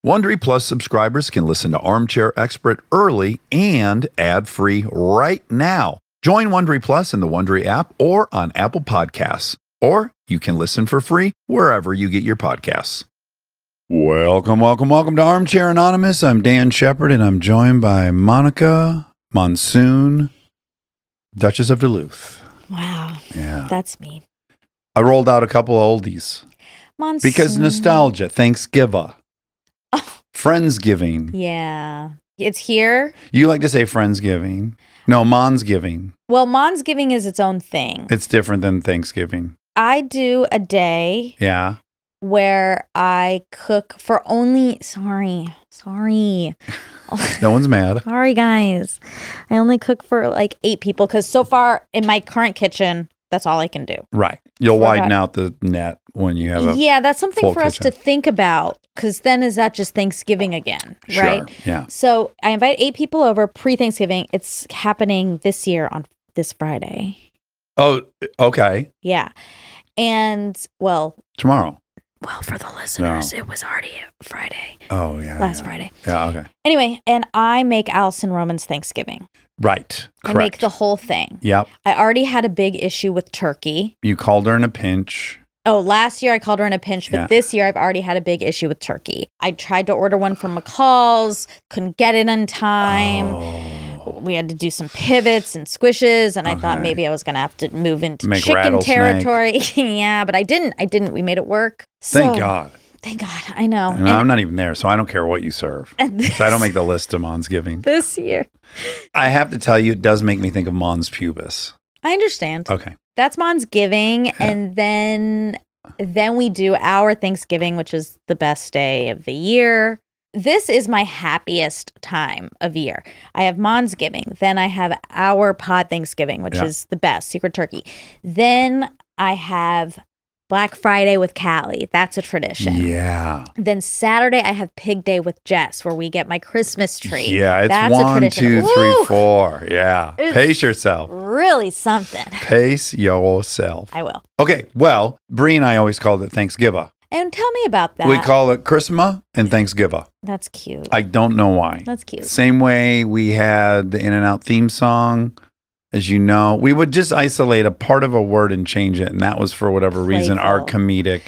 Wondery Plus subscribers can listen to Armchair Expert early and ad-free right now. Join Wondery Plus in the Wondery app or on Apple Podcasts. Or you can listen for free wherever you get your podcasts. Welcome to Armchair Anonymous. I'm Dan Shepard, and I'm joined by Monica Monsoon, Duchess of Duluth. Wow. Yeah. That's me. I rolled out a couple of oldies. Monsoon. Because nostalgia, Thanksgiving, Friendsgiving. Yeah. It's here. You like to say Friendsgiving. No, Monsgiving. Well, Monsgiving is its own thing. It's different than Thanksgiving. I do a day Yeah. where I cook for only, sorry. No one's mad. Sorry, guys. I only cook for like 8 people because so far in my current kitchen, that's all I can do. Right. You'll For widen that. out the net when you have a Yeah, that's something full for us to kitchen. think about because then is that just Thanksgiving again, right? Sure. Yeah. So I invite 8 people over pre-Thanksgiving. It's happening this year on this Friday. Oh, okay. Yeah. And Tomorrow. for the listeners, it was already Friday, Oh, yeah. last yeah. Friday. Yeah, okay. Anyway, and I make Allison Roman's Thanksgiving. Right. I Correct. make the whole thing. Yep. I already had a big issue with turkey. You called her in a pinch. Oh, last year I called her in a pinch, but Yeah. this year I've already had a big issue with turkey. I tried to order one from McCall's, couldn't get it in time. Oh. We had to do some pivots and squishes, and I thought Okay. maybe I was going to have to move into Make chicken rattlesnake. territory. Yeah, but I didn't. We made it work. Thank So- God. Thank God. I know. And I'm not even there, so I don't care what you serve. And So I don't make the list of Monsgiving. this year. I have to tell you, it does make me think of Mons Pubis. I understand. Okay. That's Monsgiving, and then we do our Thanksgiving, which is the best day of the year. This is my happiest time of year. I have Monsgiving, then I have our pod Thanksgiving, which Yeah. is the best, secret turkey. Then I have Black Friday with Callie. That's a tradition. Yeah. Then Saturday I have Pig Day with Jess, where we get my Christmas tree. Yeah, it's That's a 1, tradition. 2, 3, Woo! 4. Yeah. It's- Pace yourself. Really something. Pace yourself. I will. Okay, well, Bree and I always called it Thanksgiving. And tell me about that. We call it Christmas and Thanksgiving. That's cute. I don't know why. That's cute. Same way we had the In and Out theme song. As you know, we would just isolate a part of a word and change it. And that was for whatever reason, our Playful. comedic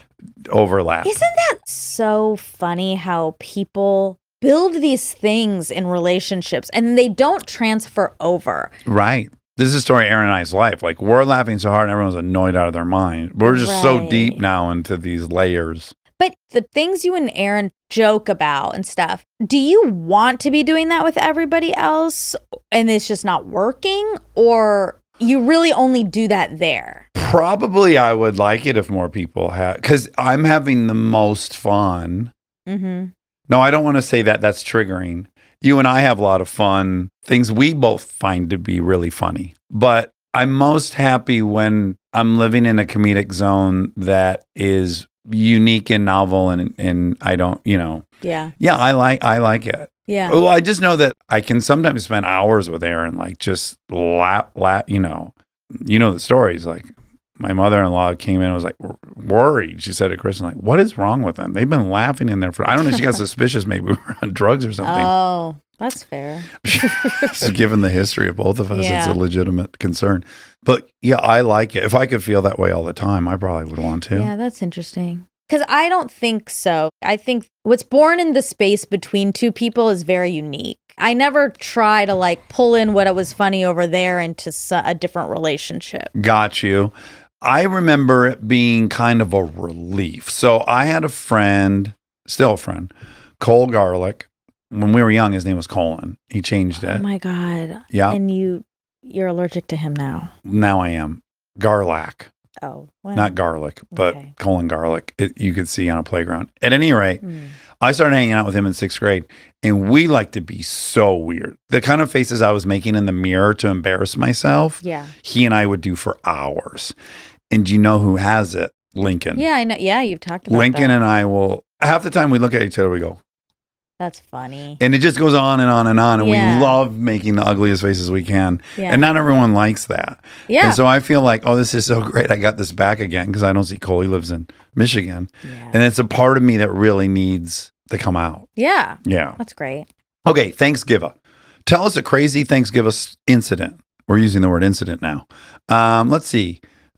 overlap. Isn't that so funny how people build these things in relationships and they don't transfer over? Right. This is a story of Aaron and I's life. Like, we're laughing so hard and everyone's annoyed out of their mind. We're just so Right. deep now into these layers. But the things you and Aaron joke about and stuff, do you want to be doing that with everybody else and it's just not working? Or you really only do that there? Probably I would like it if more people had, because I'm having the most fun. Mm-hmm. No, I don't want to say that. That's triggering. You and I have a lot of fun, things we both find to be really funny. But I'm most happy when I'm living in a comedic zone that is unique and novel, and I don't, Yeah. yeah, I like it. Yeah. Well, I just know that I can sometimes spend hours with Aaron, like just laugh, you know the stories. Like, my mother-in-law came in and was like worried. She said to Kristen, like, what is wrong with them? They've been laughing in there for, I don't know, she got suspicious maybe we were on drugs or something. Oh, that's fair. So given the history of both of us, Yeah. it's a legitimate concern. But yeah, I like it. If I could feel that way all the time, I probably would want to. Yeah, that's interesting. Because I don't think so. I think what's born in the space between two people is very unique. I never try to like pull in what was funny over there into a different relationship. Got you. I remember it being kind of a relief. So I had a friend, still a friend, Cole Garlic. When we were young, his name was Colin. He changed Oh it. my God. Yeah. And you're allergic to him now. Now I am. Garlac, Oh. Well, not garlic, but okay. Colin Garlic. You could see on a playground. At any rate, Hmm. I started hanging out with him in 6th grade, and we like to be so weird. The kind of faces I was making in the mirror to embarrass myself, Yeah. he and I would do for hours. And do you know who has it? Lincoln. Yeah, I know. Yeah, you've talked about Lincoln that. and I will, half the time we look at each other, we go, That's funny. and it just goes on and on and on. And Yeah. we love making the ugliest faces we can. Yeah. And not everyone likes that. Yeah. And so I feel like, oh, this is so great. I got this back again because I don't see Cole. He lives in Michigan. Yeah. And it's a part of me that really needs they come out. Yeah. Yeah. That's great. Okay, Thanksgiving. Tell us a crazy Thanksgiving incident. We're using the word incident now. Let's see.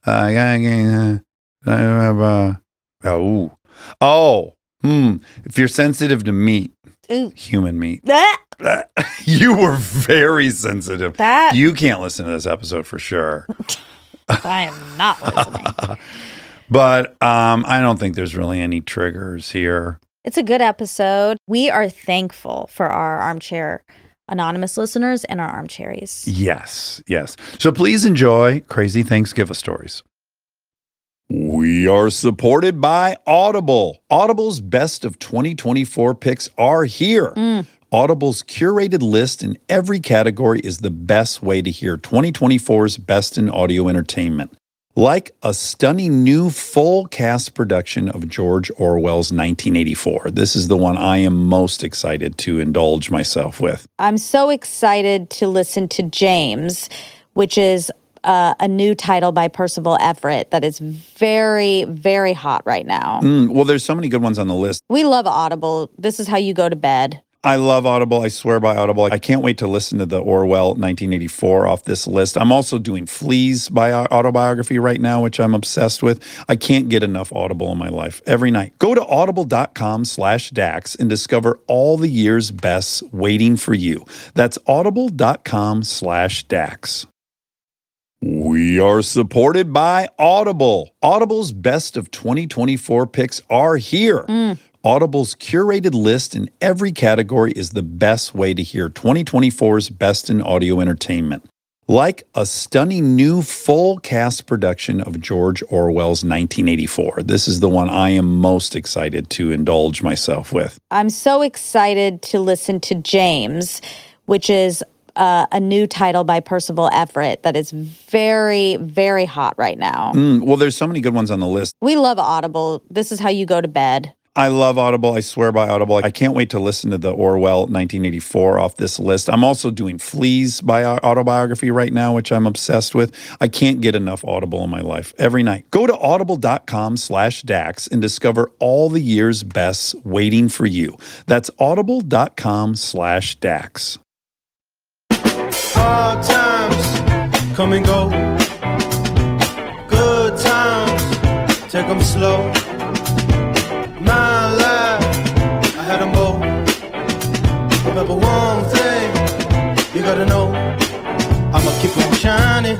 If you're sensitive to meat, Ooh. human meat, That. you were very sensitive. That. You can't listen to this episode for sure. I am not listening. But I don't think there's really any triggers here. It's a good episode. We are thankful for our Armchair Anonymous listeners and our armcharies. Yes, yes. So please enjoy Crazy Thanksgiving Stories. We are supported by Audible. Audible's best of 2024 picks are here. Audible's curated list in every category is the best way to hear 2024's best in audio entertainment. Like a stunning new full cast production of George Orwell's 1984. This is the one I am most excited to indulge myself with. I'm so excited to listen to James, which is a new title by Percival Everett that is very, very hot right now. Well, there's so many good ones on the list. We love Audible. This is how you go to bed. I love Audible. I swear by Audible. I can't wait to listen to the Orwell 1984 off this list. I'm also doing Flea's autobiography right now, which I'm obsessed with. I can't get enough Audible in my life every night. Go to audible.com/Dax and discover all the year's bests waiting for you. That's audible.com/Dax. We are supported by Audible. Audible's best of 2024 picks are here. Audible's curated list in every category is the best way to hear 2024's best in audio entertainment. Like a stunning new full cast production of George Orwell's 1984. This is the one I am most excited to indulge myself with. I'm so excited to listen to James, which is a new title by Percival Everett that is very, very hot right now. Well, there's so many good ones on the list. We love Audible. This is how you go to bed. I love Audible. I swear by Audible. I can't wait to listen to the Orwell 1984 off this list. I'm also doing Flea's autobiography right now, which I'm obsessed with. I can't get enough Audible in my life every night. Go to audible.com/Dax and discover all the year's bests waiting for you. That's audible.com/Dax. Hard times come and go. Good times, take them slow. My life, I had them both. Remember one thing, you gotta know, I'ma keep on shining.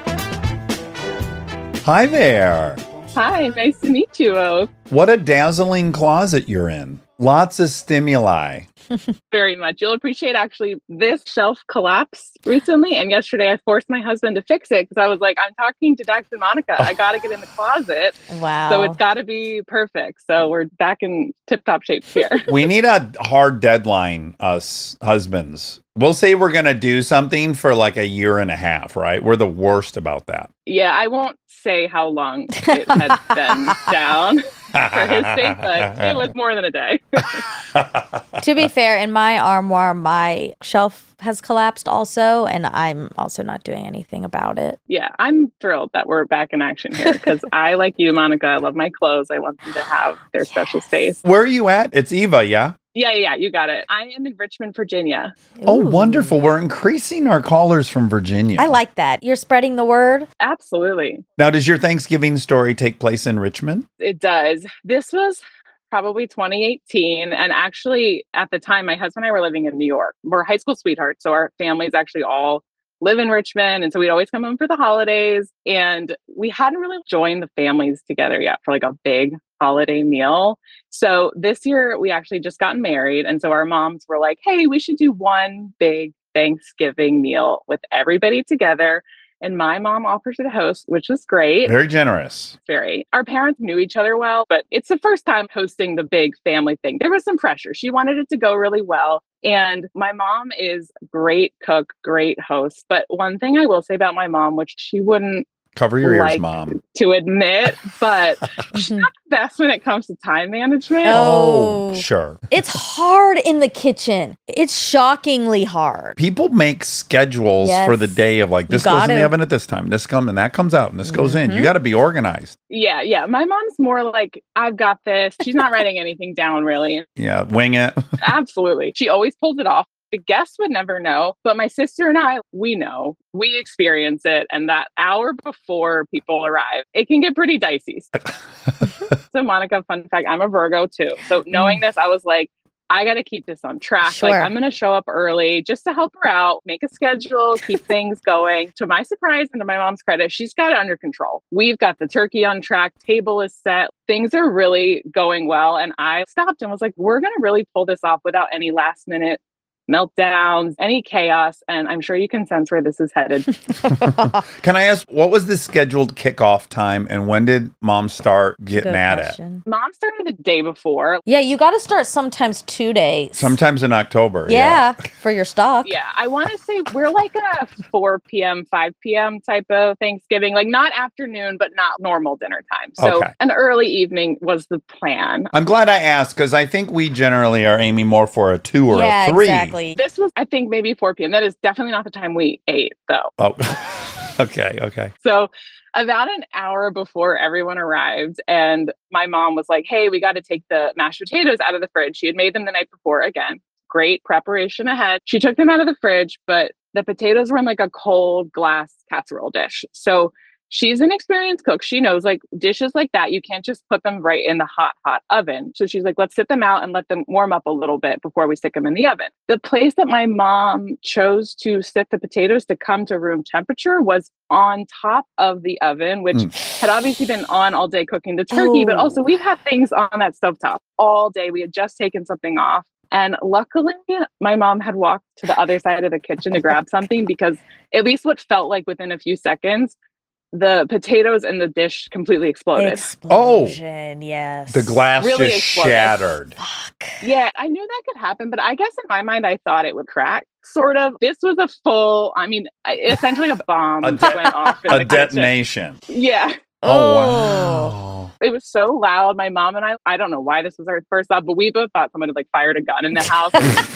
Hi there. Hi, nice to meet you, Oak. What a dazzling closet you're in. Lots of stimuli. Very much. You'll appreciate actually this shelf collapsed recently. And yesterday I forced my husband to fix it because I was like, I'm talking to Dax and Monica. I got to get in the closet. Wow. So it's got to be perfect. So we're back in tip top shape here. We need a hard deadline, us husbands. We'll say we're going to do something for like a year and a half, right? We're the worst about that. Yeah, I won't say how long it had been down for his sake, but it was more than a day. To be fair, in my armoire, my shelf has collapsed also, and I'm also not doing anything about it. Yeah, I'm thrilled that we're back in action here because I, like you, Monica, I love my clothes. I want them to have their special space. Where are you at? It's Eva, yeah? Yeah, you got it. I am in Richmond, Virginia. Oh, Ooh. wonderful. We're increasing our callers from Virginia. I like that. You're spreading the word. Absolutely. Now, does your Thanksgiving story take place in Richmond? It does. This was probably 2018. And actually, at the time, my husband and I were living in New York. We're high school sweethearts. So our families actually all live in Richmond. And so we'd always come home for the holidays. And we hadn't really joined the families together yet for like a big holiday meal. So this year we actually just gotten married. And so our moms were like, hey, we should do one big Thanksgiving meal with everybody together. And my mom offered to host, which was great. Very generous. Very. Our parents knew each other well, but it's the first time hosting the big family thing. There was some pressure. She wanted it to go really well. And my mom is great cook, great host. But one thing I will say about my mom, which she wouldn't Cover your ears, like Mom. to admit, but she's not the best when it comes to time management. Oh. Sure. It's hard in the kitchen. It's shockingly hard. People make schedules for the Yes. day of like, You this goes in the gotta. oven at this time, this comes and that comes out and this goes in. You Mhm. got to be organized. Yeah. My mom's more like, I've got this. She's not writing anything down really. Yeah, wing it. Absolutely. She always pulls it off. The guests would never know, but my sister and I, we know, we experience it. And that hour before people arrive, it can get pretty dicey. So Monica, fun fact, I'm a Virgo too. So knowing this, I was like, I got to keep this on track. Sure. Like I'm going to show up early just to help her out, make a schedule, keep things going. To my surprise and to my mom's credit, she's got it under control. We've got the turkey on track. Table is set. Things are really going well. And I stopped and was like, we're going to really pull this off without any last minute meltdowns, any chaos. And I'm sure you can sense where this is headed. Can I ask, what was the scheduled kickoff time and when did Mom start getting Good at question. Mom started the day before. Yeah, you got to start sometimes 2 days. it? Sometimes in October. Yeah, for your stock. Yeah, I want to say we're like a 4 p.m., 5 p.m. type of Thanksgiving, like not afternoon, but not normal dinner time. So Okay. an early evening was the plan. I'm glad I asked because I think we generally are aiming more for a 2 or Yeah, a 3. exactly. This was, I think, maybe 4 p.m. That is definitely not the time we ate, though. Oh, okay. So about an hour before everyone arrived, and my mom was like, hey, we got to take the mashed potatoes out of the fridge. She had made them the night before. Again, great preparation ahead. She took them out of the fridge, but the potatoes were in like a cold glass casserole dish. So she's an experienced cook. She knows like dishes like that, you can't just put them right in the hot oven. So she's like, let's sit them out and let them warm up a little bit before we stick them in the oven. The place that my mom chose to sit the potatoes to come to room temperature was on top of the oven, which had obviously been on all day cooking the turkey, but also we've had things on that stovetop all day. We had just taken something off. And luckily, my mom had walked to the other side of the kitchen to grab something because at least what felt like within a few seconds, the potatoes in the dish completely exploded. Explosion, yes. The glass Really just exploded. shattered. Fuck. Yeah, I knew that could happen, but I guess in my mind, I thought it would crack. Sort of. This was a full, essentially a bomb A went de- off in A the kitchen. detonation. Yeah. Oh, wow. It was so loud. My mom and I don't know why this was our first thought, but we both thought someone had like fired a gun in the house.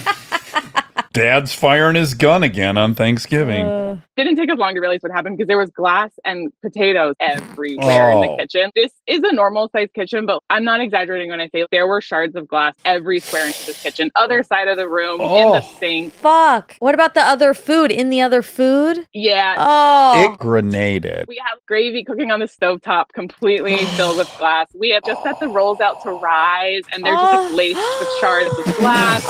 Dad's firing his gun again on Thanksgiving. Didn't take us long to realize what happened because there was glass and potatoes everywhere in the Oh. kitchen. This is a normal sized kitchen, but I'm not exaggerating when I say there were shards of glass every square inch of this kitchen. Other side of the room, in the sink. Fuck. What about the other food? In the other food? Yeah. Oh. It grenaded. We have gravy cooking on the stovetop, completely filled with glass. We have just set the rolls out to rise, and they're just like, laced with shards of glass.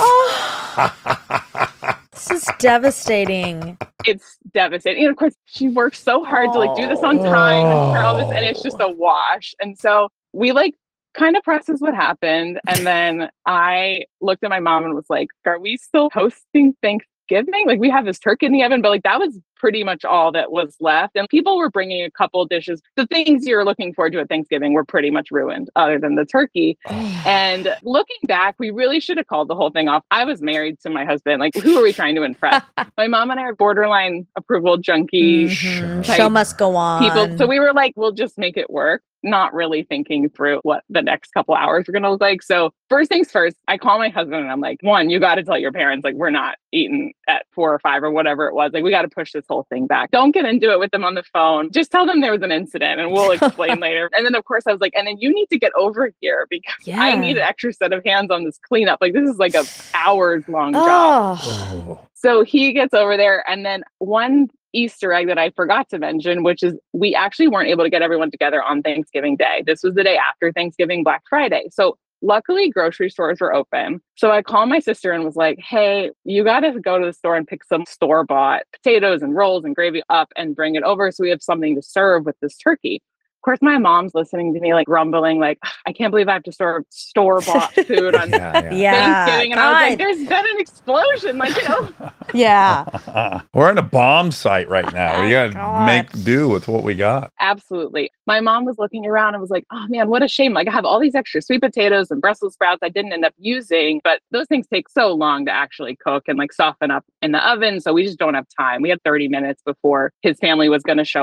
This is devastating. It's devastating. And of course, she worked so hard to like do this on time and all this, and it's just a wash. And so we like kind of processed what happened. And then I looked at my mom and was like, are we still hosting Thanksgiving? Like we have this turkey in the oven, but like that was pretty much all that was left. And people were bringing a couple dishes. The things you're looking forward to at Thanksgiving were pretty much ruined other than the turkey. And looking back, we really should have called the whole thing off. I was married to my husband. Like, who are we trying to impress? My mom and I are borderline approval junkies. Mhm. Show must go on. People. So we were like, we'll just make it work. Not really thinking through what the next couple hours were going to look like. So first things first, I call my husband and I'm like, one, you got to tell your parents, like, we're not eating at 4 or 5 or whatever it was. Like, we got to push this whole thing back. Don't get into it with them on the phone. Just tell them there was an incident and we'll explain later. And then of course I was like, and then you need to get over here because I need an extra set of hands on this cleanup. Like this is like a hours long job. So he gets over there, and then one Easter egg that I forgot to mention, which is we actually weren't able to get everyone together on Thanksgiving Day. This was the day after Thanksgiving, Black Friday. So luckily grocery stores were open. So I called my sister and was like, hey, you got to go to the store and pick some store-bought potatoes and rolls and gravy up and bring it over so we have something to serve with this turkey. Of course, my mom's listening to me like grumbling, like, I can't believe I have to serve store-bought food on Thanksgiving. And I was like, there's been an explosion. Like, you know. Yeah. We're in a bomb site right now. We got to make do with what we got. Absolutely. My mom was looking around and was like, oh man, what a shame. Like I have all these extra sweet potatoes and Brussels sprouts I didn't end up using, but those things take so long to actually cook and like soften up in the oven. So we just don't have time. We had 30 minutes before his family was going to show up.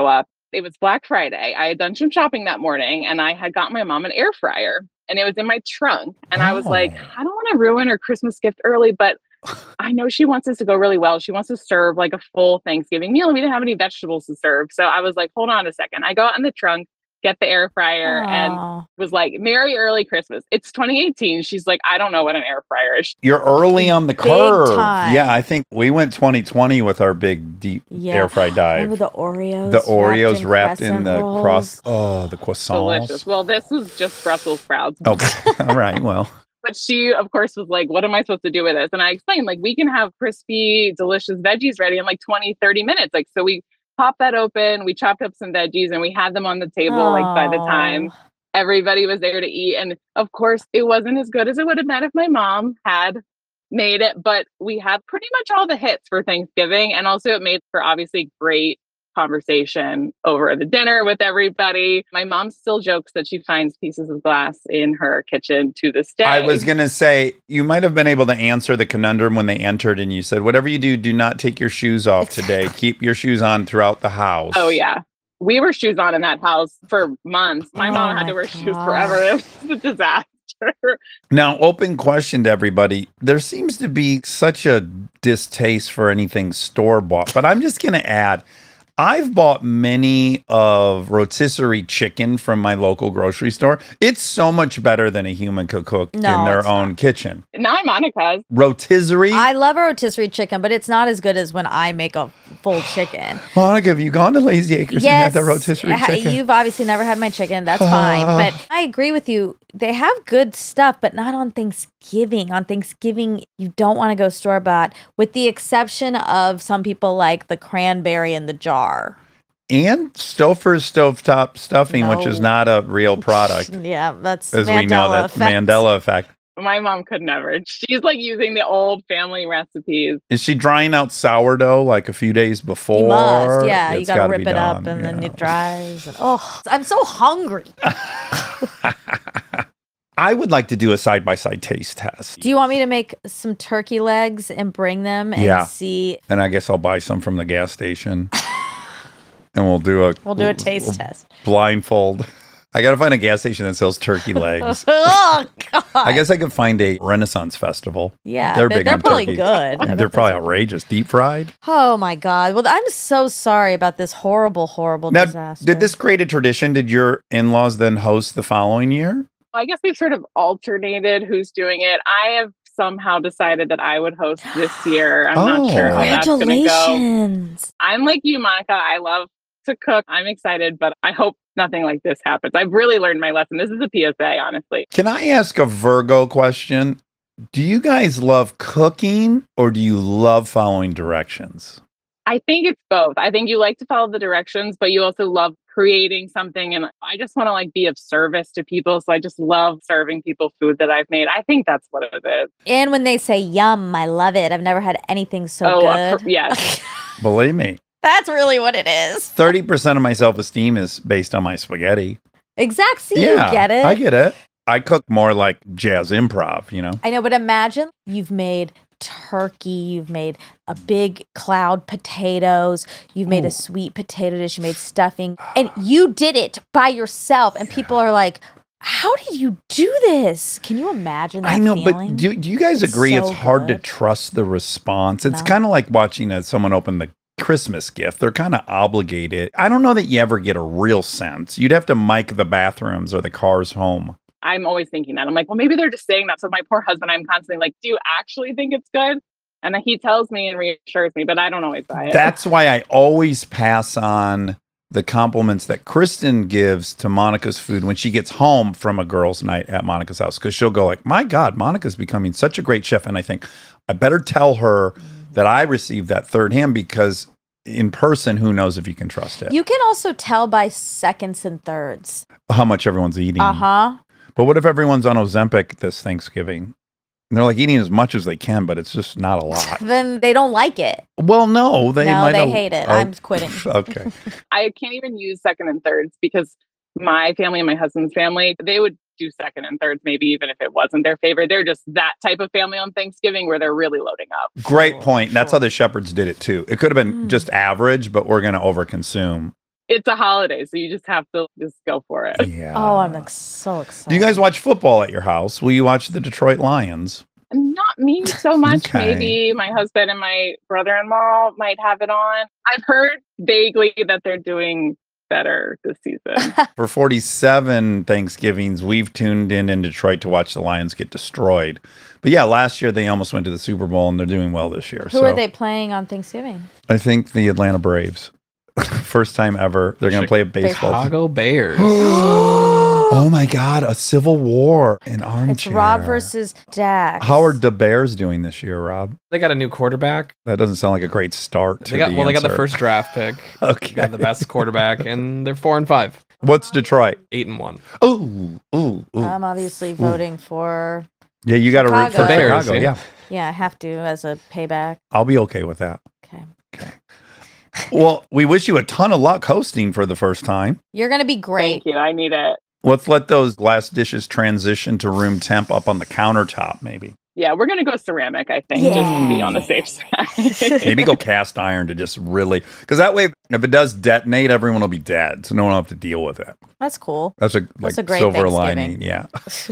It was Black Friday. I had done some shopping that morning and I had got my mom an air fryer and it was in my trunk. And I was like, I don't want to ruin her Christmas gift early, but I know she wants this to go really well. She wants to serve like a full Thanksgiving meal and we didn't have any vegetables to serve. So I was like, hold on a second. I go out in the trunk, get the air fryer and was like, Merry early Christmas. It's 2018. She's like, I don't know what an air fryer is. You're early on the Big curve. time. Yeah, I think we went 2020 with our big deep air fry dive. Remember the Oreos? The Oreos wrapped in the rolls? the croissants. Delicious. Well, this was just Brussels sprouts. Okay. All right. Well, But she, of course, was like, what am I supposed to do with this? And I explained, like, we can have crispy, delicious veggies ready in like 20, 30 minutes. Like, so we popped that open, we chopped up some veggies and we had them on the table, like by the time everybody was there to eat. And of course, it wasn't as good as it would have been if my mom had made it, but we had pretty much all the hits for Thanksgiving. And also it made for obviously great conversation over the dinner with everybody. My mom still jokes that she finds pieces of glass in her kitchen to this day. I was going to say, you might have been able to answer the conundrum when they entered and you said, whatever you do, do not take your shoes off today. Keep your shoes on throughout the house. Oh, yeah. We were shoes on in that house for months. My mom had to wear shoes forever. It was a disaster. Now, open question to everybody. There seems to be such a distaste for anything store-bought, but I'm just going to add, I've bought many of rotisserie chicken from my local grocery store. It's so much better than a human could cook in their own kitchen. Not Monica's. Rotisserie? I love a rotisserie chicken, but it's not as good as when I make a full chicken. Monica, have you gone to Lazy Acres and had the rotisserie chicken? You've obviously never had my chicken. That's fine. But I agree with you. They have good stuff, but not on Thanksgiving. On Thanksgiving, you don't want to go store-bought, with the exception of some people like the cranberry in the jar. And Stouffer's stovetop stuffing, which is No. not a real product. Yeah, that's As Mandela we know, that's effect. Mandela effect. My mom could never. She's like using the old family recipes. Is she drying out sourdough like a few days before? You must, yeah. You It's got to gotta rip be it up done, and then yeah. it dries. And, I'm so hungry. I would like to do a side-by-side taste test. Do you want me to make some turkey legs and bring them and see? And I guess I'll buy some from the gas station. And we'll do a taste test. blindfold. I got to find a gas station that sells turkey legs. Oh, God. I guess I could find a Renaissance festival. Yeah, They're big on probably turkey. good. I They're bet probably that's- outrageous. Deep fried. Oh my God. Well, I'm so sorry about this horrible, horrible Now, disaster. did this create a tradition? Did your in-laws then host the following year? I guess we've sort of alternated who's doing it. I have somehow decided that I would host this year. I'm not sure how that's going to go. Congratulations. I'm like you, Monica. I love to cook. I'm excited, but I hope nothing like this happens. I've really learned my lesson. This is a PSA, honestly. Can I ask a Virgo question? Do you guys love cooking or do you love following directions? I think it's both. I think you like to follow the directions, but you also love creating something. And I just want to like be of service to people. So I just love serving people food that I've made. I think that's what it is. And when they say yum, I love it. I've never had anything so good. Yes. Believe me, That's really what it is. 30% of my self-esteem is based on my spaghetti. Exactly. Yeah, You get it. I get it. I cook more like jazz improv, you know? I know, but imagine you've made turkey, you've made a big cloud potatoes, you've made Ooh. a sweet potato dish, you made stuffing, and you did it by yourself. And people are like, how do you do this? Can you imagine that I know, feeling? but do you guys It's agree so it's hard to good. trust the response? It's No. kind of like watching someone open the Christmas gift. They're kind of obligated. I don't know that you ever get a real sense. You'd have to mic the bathrooms or the cars home. I'm always thinking that. I'm like, well, maybe they're just saying that. So my poor husband, I'm constantly like, do you actually think it's good? And then he tells me and reassures me, but I don't always buy it. That's why I always pass on the compliments that Kristen gives to Monica's food when she gets home from a girls' night at Monica's house. Because she'll go like, my God, Monica's becoming such a great chef. And I think I better tell her that I received that third hand, because in person, who knows if you can trust it. You can also tell by seconds and thirds. How much everyone's eating. Uh-huh. But what if everyone's on Ozempic this Thanksgiving? And they're like eating as much as they can, but it's just not a lot. Then they don't like it. Well, no, they No, might they have- hate it. Oh, I'm quitting. Okay. I can't even use second and thirds because my family and my husband's family, they would do second and thirds, maybe even if it wasn't their favorite. They're just that type of family on Thanksgiving where they're really loading up. Great point. That's how the shepherds did it too. It could have been just average, but we're going to overconsume. It's a holiday, so you just have to just go for it. Yeah. Oh, I'm so excited. Do you guys watch football at your house? Will you watch the Detroit Lions? Not me so much. Okay. Maybe my husband and my brother-in-law might have it on. I've heard vaguely that they're doing better this season. For 47 Thanksgivings, we've tuned in Detroit to watch the Lions get destroyed. But yeah, last year they almost went to the Super Bowl, and they're doing well this year. Who are they playing on Thanksgiving? I think the Atlanta Braves. First time ever. They're going to play a baseball. Chicago Bears. Oh my God, a civil war in armchair. It's Rob versus Dax. How are the Bears doing this year, Rob? They got a new quarterback. That doesn't sound like a great start. They got the answer. first draft pick. Okay. They got the best quarterback, and they're 4-5, What's Detroit? 8-1. Ooh. I'm obviously voting for. Yeah, you got to root for Chicago. Bears, Chicago. yeah. Yeah, Yeah, I have to as a payback. I'll be okay with that. Okay. Well, we wish you a ton of luck hosting for the first time. You're gonna be great. Thank you. I need it. Let's let those glass dishes transition to room temp up on the countertop, maybe. Yeah, we're gonna go ceramic, I think, just to be on the safe side. Maybe go cast iron to just really, because that way, if it does detonate, everyone will be dead, so no one will have to deal with it. That's cool. That's a That's a great silver Thanksgiving. lining. Yeah.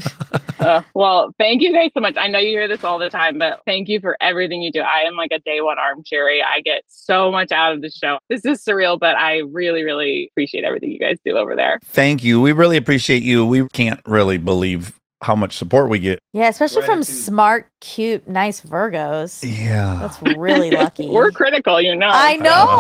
Well, thank you guys so much. I know you hear this all the time, but thank you for everything you do. I am like a day one armchair. I get so much out of the show. This is surreal, but I really, really appreciate everything you guys do over there. Thank you. We really appreciate you. We can't really believe how much support we get. Yeah, especially from Gratitude. smart, cute, nice Virgos. Yeah. That's really lucky. We're critical, you know. I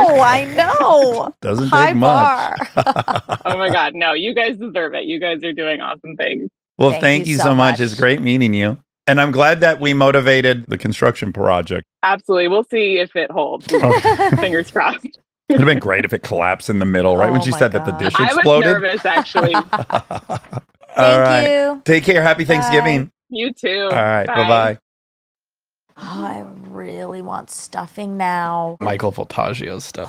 know. Doesn't High take much. bar. Oh my God. No, you guys deserve it. You guys are doing awesome things. Well, Thank thank you you so so much. much. It's great meeting you. And I'm glad that we motivated the construction project. Absolutely. We'll see if it holds. Oh. Fingers crossed. It'd have been great if it collapsed in the middle, right? When Oh she my said that the God. dish I was exploded. nervous, actually. All right. you. Take care. Happy Bye. Thanksgiving. You too. All right. Bye-bye. Oh, I really want stuffing now. Michael Voltaggio's stuff.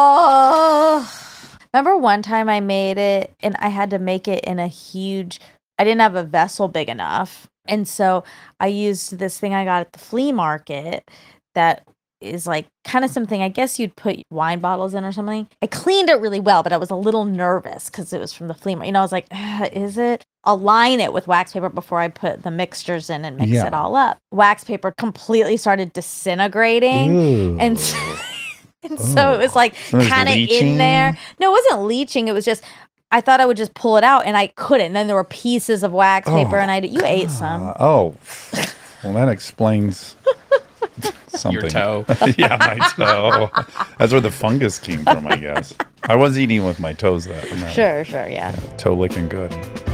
Oh. Remember one time I made it and I had to make it in a huge, I didn't have a vessel big enough. And so I used this thing I got at the flea market that is like kind of something I guess you'd put wine bottles in or something. I cleaned it really well, but I was a little nervous because it was from the flea market. You know, I was like, is it? I'll line it with wax paper before I put the mixtures in and mix Yeah. it all up. Wax paper completely started disintegrating. And so, and so it was like So it was kind of leaching? in there. No, it wasn't leaching. It was just, I thought I would just pull it out and I couldn't. And then there were pieces of wax paper and you ate some. Oh, well, that explains something. Your toe. Yeah, my toe. That's where the fungus came from, I guess. I was eating with my toes that night. Sure, yeah. Toe licking good.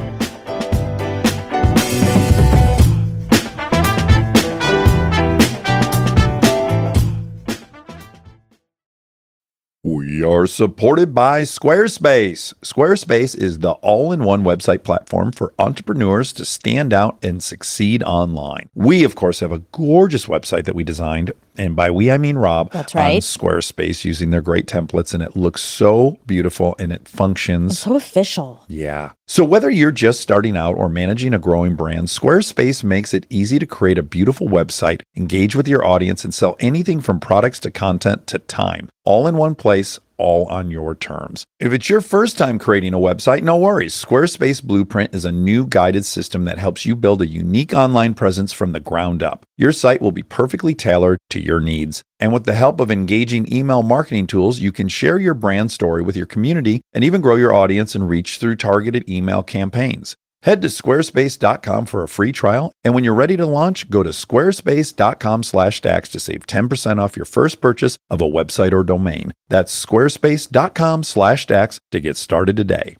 We are supported by Squarespace. Squarespace is the all-in-one website platform for entrepreneurs to stand out and succeed online. We, of course, have a gorgeous website that we designed, and by we, I mean Rob. That's right. On Squarespace using their great templates, and it looks so beautiful and it functions. So official. Yeah. So whether you're just starting out or managing a growing brand, Squarespace makes it easy to create a beautiful website, engage with your audience, and sell anything from products to content to time, all in one place, all on your terms. If it's your first time creating a website, no worries. Squarespace Blueprint is a new guided system that helps you build a unique online presence from the ground up. Your site will be perfectly tailored to your needs. And with the help of engaging email marketing tools, you can share your brand story with your community and even grow your audience and reach through targeted email campaigns. Head to squarespace.com for a free trial. And when you're ready to launch, go to squarespace.com/Dax to save 10% off your first purchase of a website or domain. That's squarespace.com/Dax to get started today.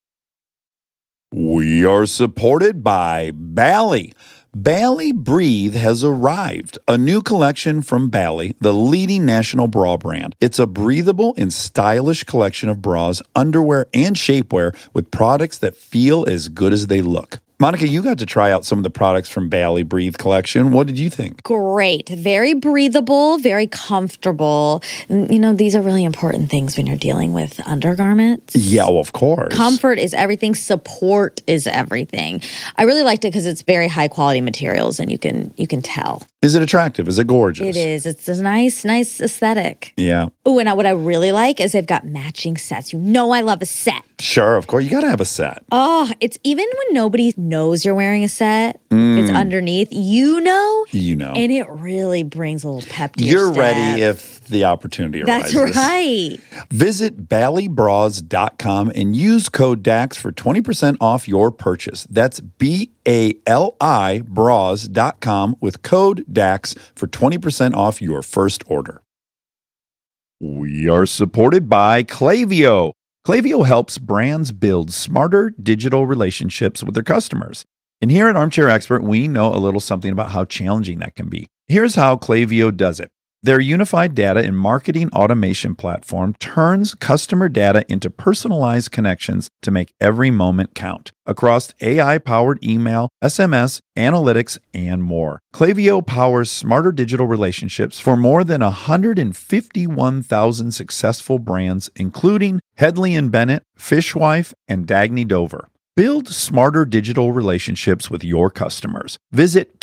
We are supported by Bally. Bally Breathe has arrived, a new collection from Bally, the leading national bra brand. It's a breathable and stylish collection of bras, underwear, and shapewear with products that feel as good as they look. Monica, you got to try out some of the products from Bally Breathe collection. What did you think? Great. Very breathable, very comfortable. You know, these are really important things when you're dealing with undergarments. Yeah, well, of course. Comfort is everything. Support is everything. I really liked it because it's very high quality materials and you can tell. Is it attractive? Is it gorgeous? It is. It's a nice aesthetic. Yeah. Oh, and what I really like is they've got matching sets. You know I love a set. Sure, of course. You got to have a set. Oh, it's even when nobody knows you're wearing a set, it's Mm, underneath, you know, you know. and it really brings a little pep to your You're ready step. if the opportunity That's arises. right. Visit ballybras.com and use code DAX for 20% off your purchase. That's BALI bras.com with code DAX for 20% off your first order. We are supported by Klaviyo. Klaviyo helps brands build smarter digital relationships with their customers. And here at Armchair Expert, we know a little something about how challenging that can be. Here's how Klaviyo does it. Their unified data and marketing automation platform turns customer data into personalized connections to make every moment count across AI-powered email, SMS, analytics, and more. Klaviyo powers smarter digital relationships for more than 151,000 successful brands, including Headley & Bennett, Fishwife, and Dagny Dover. Build smarter digital relationships with your customers. Visit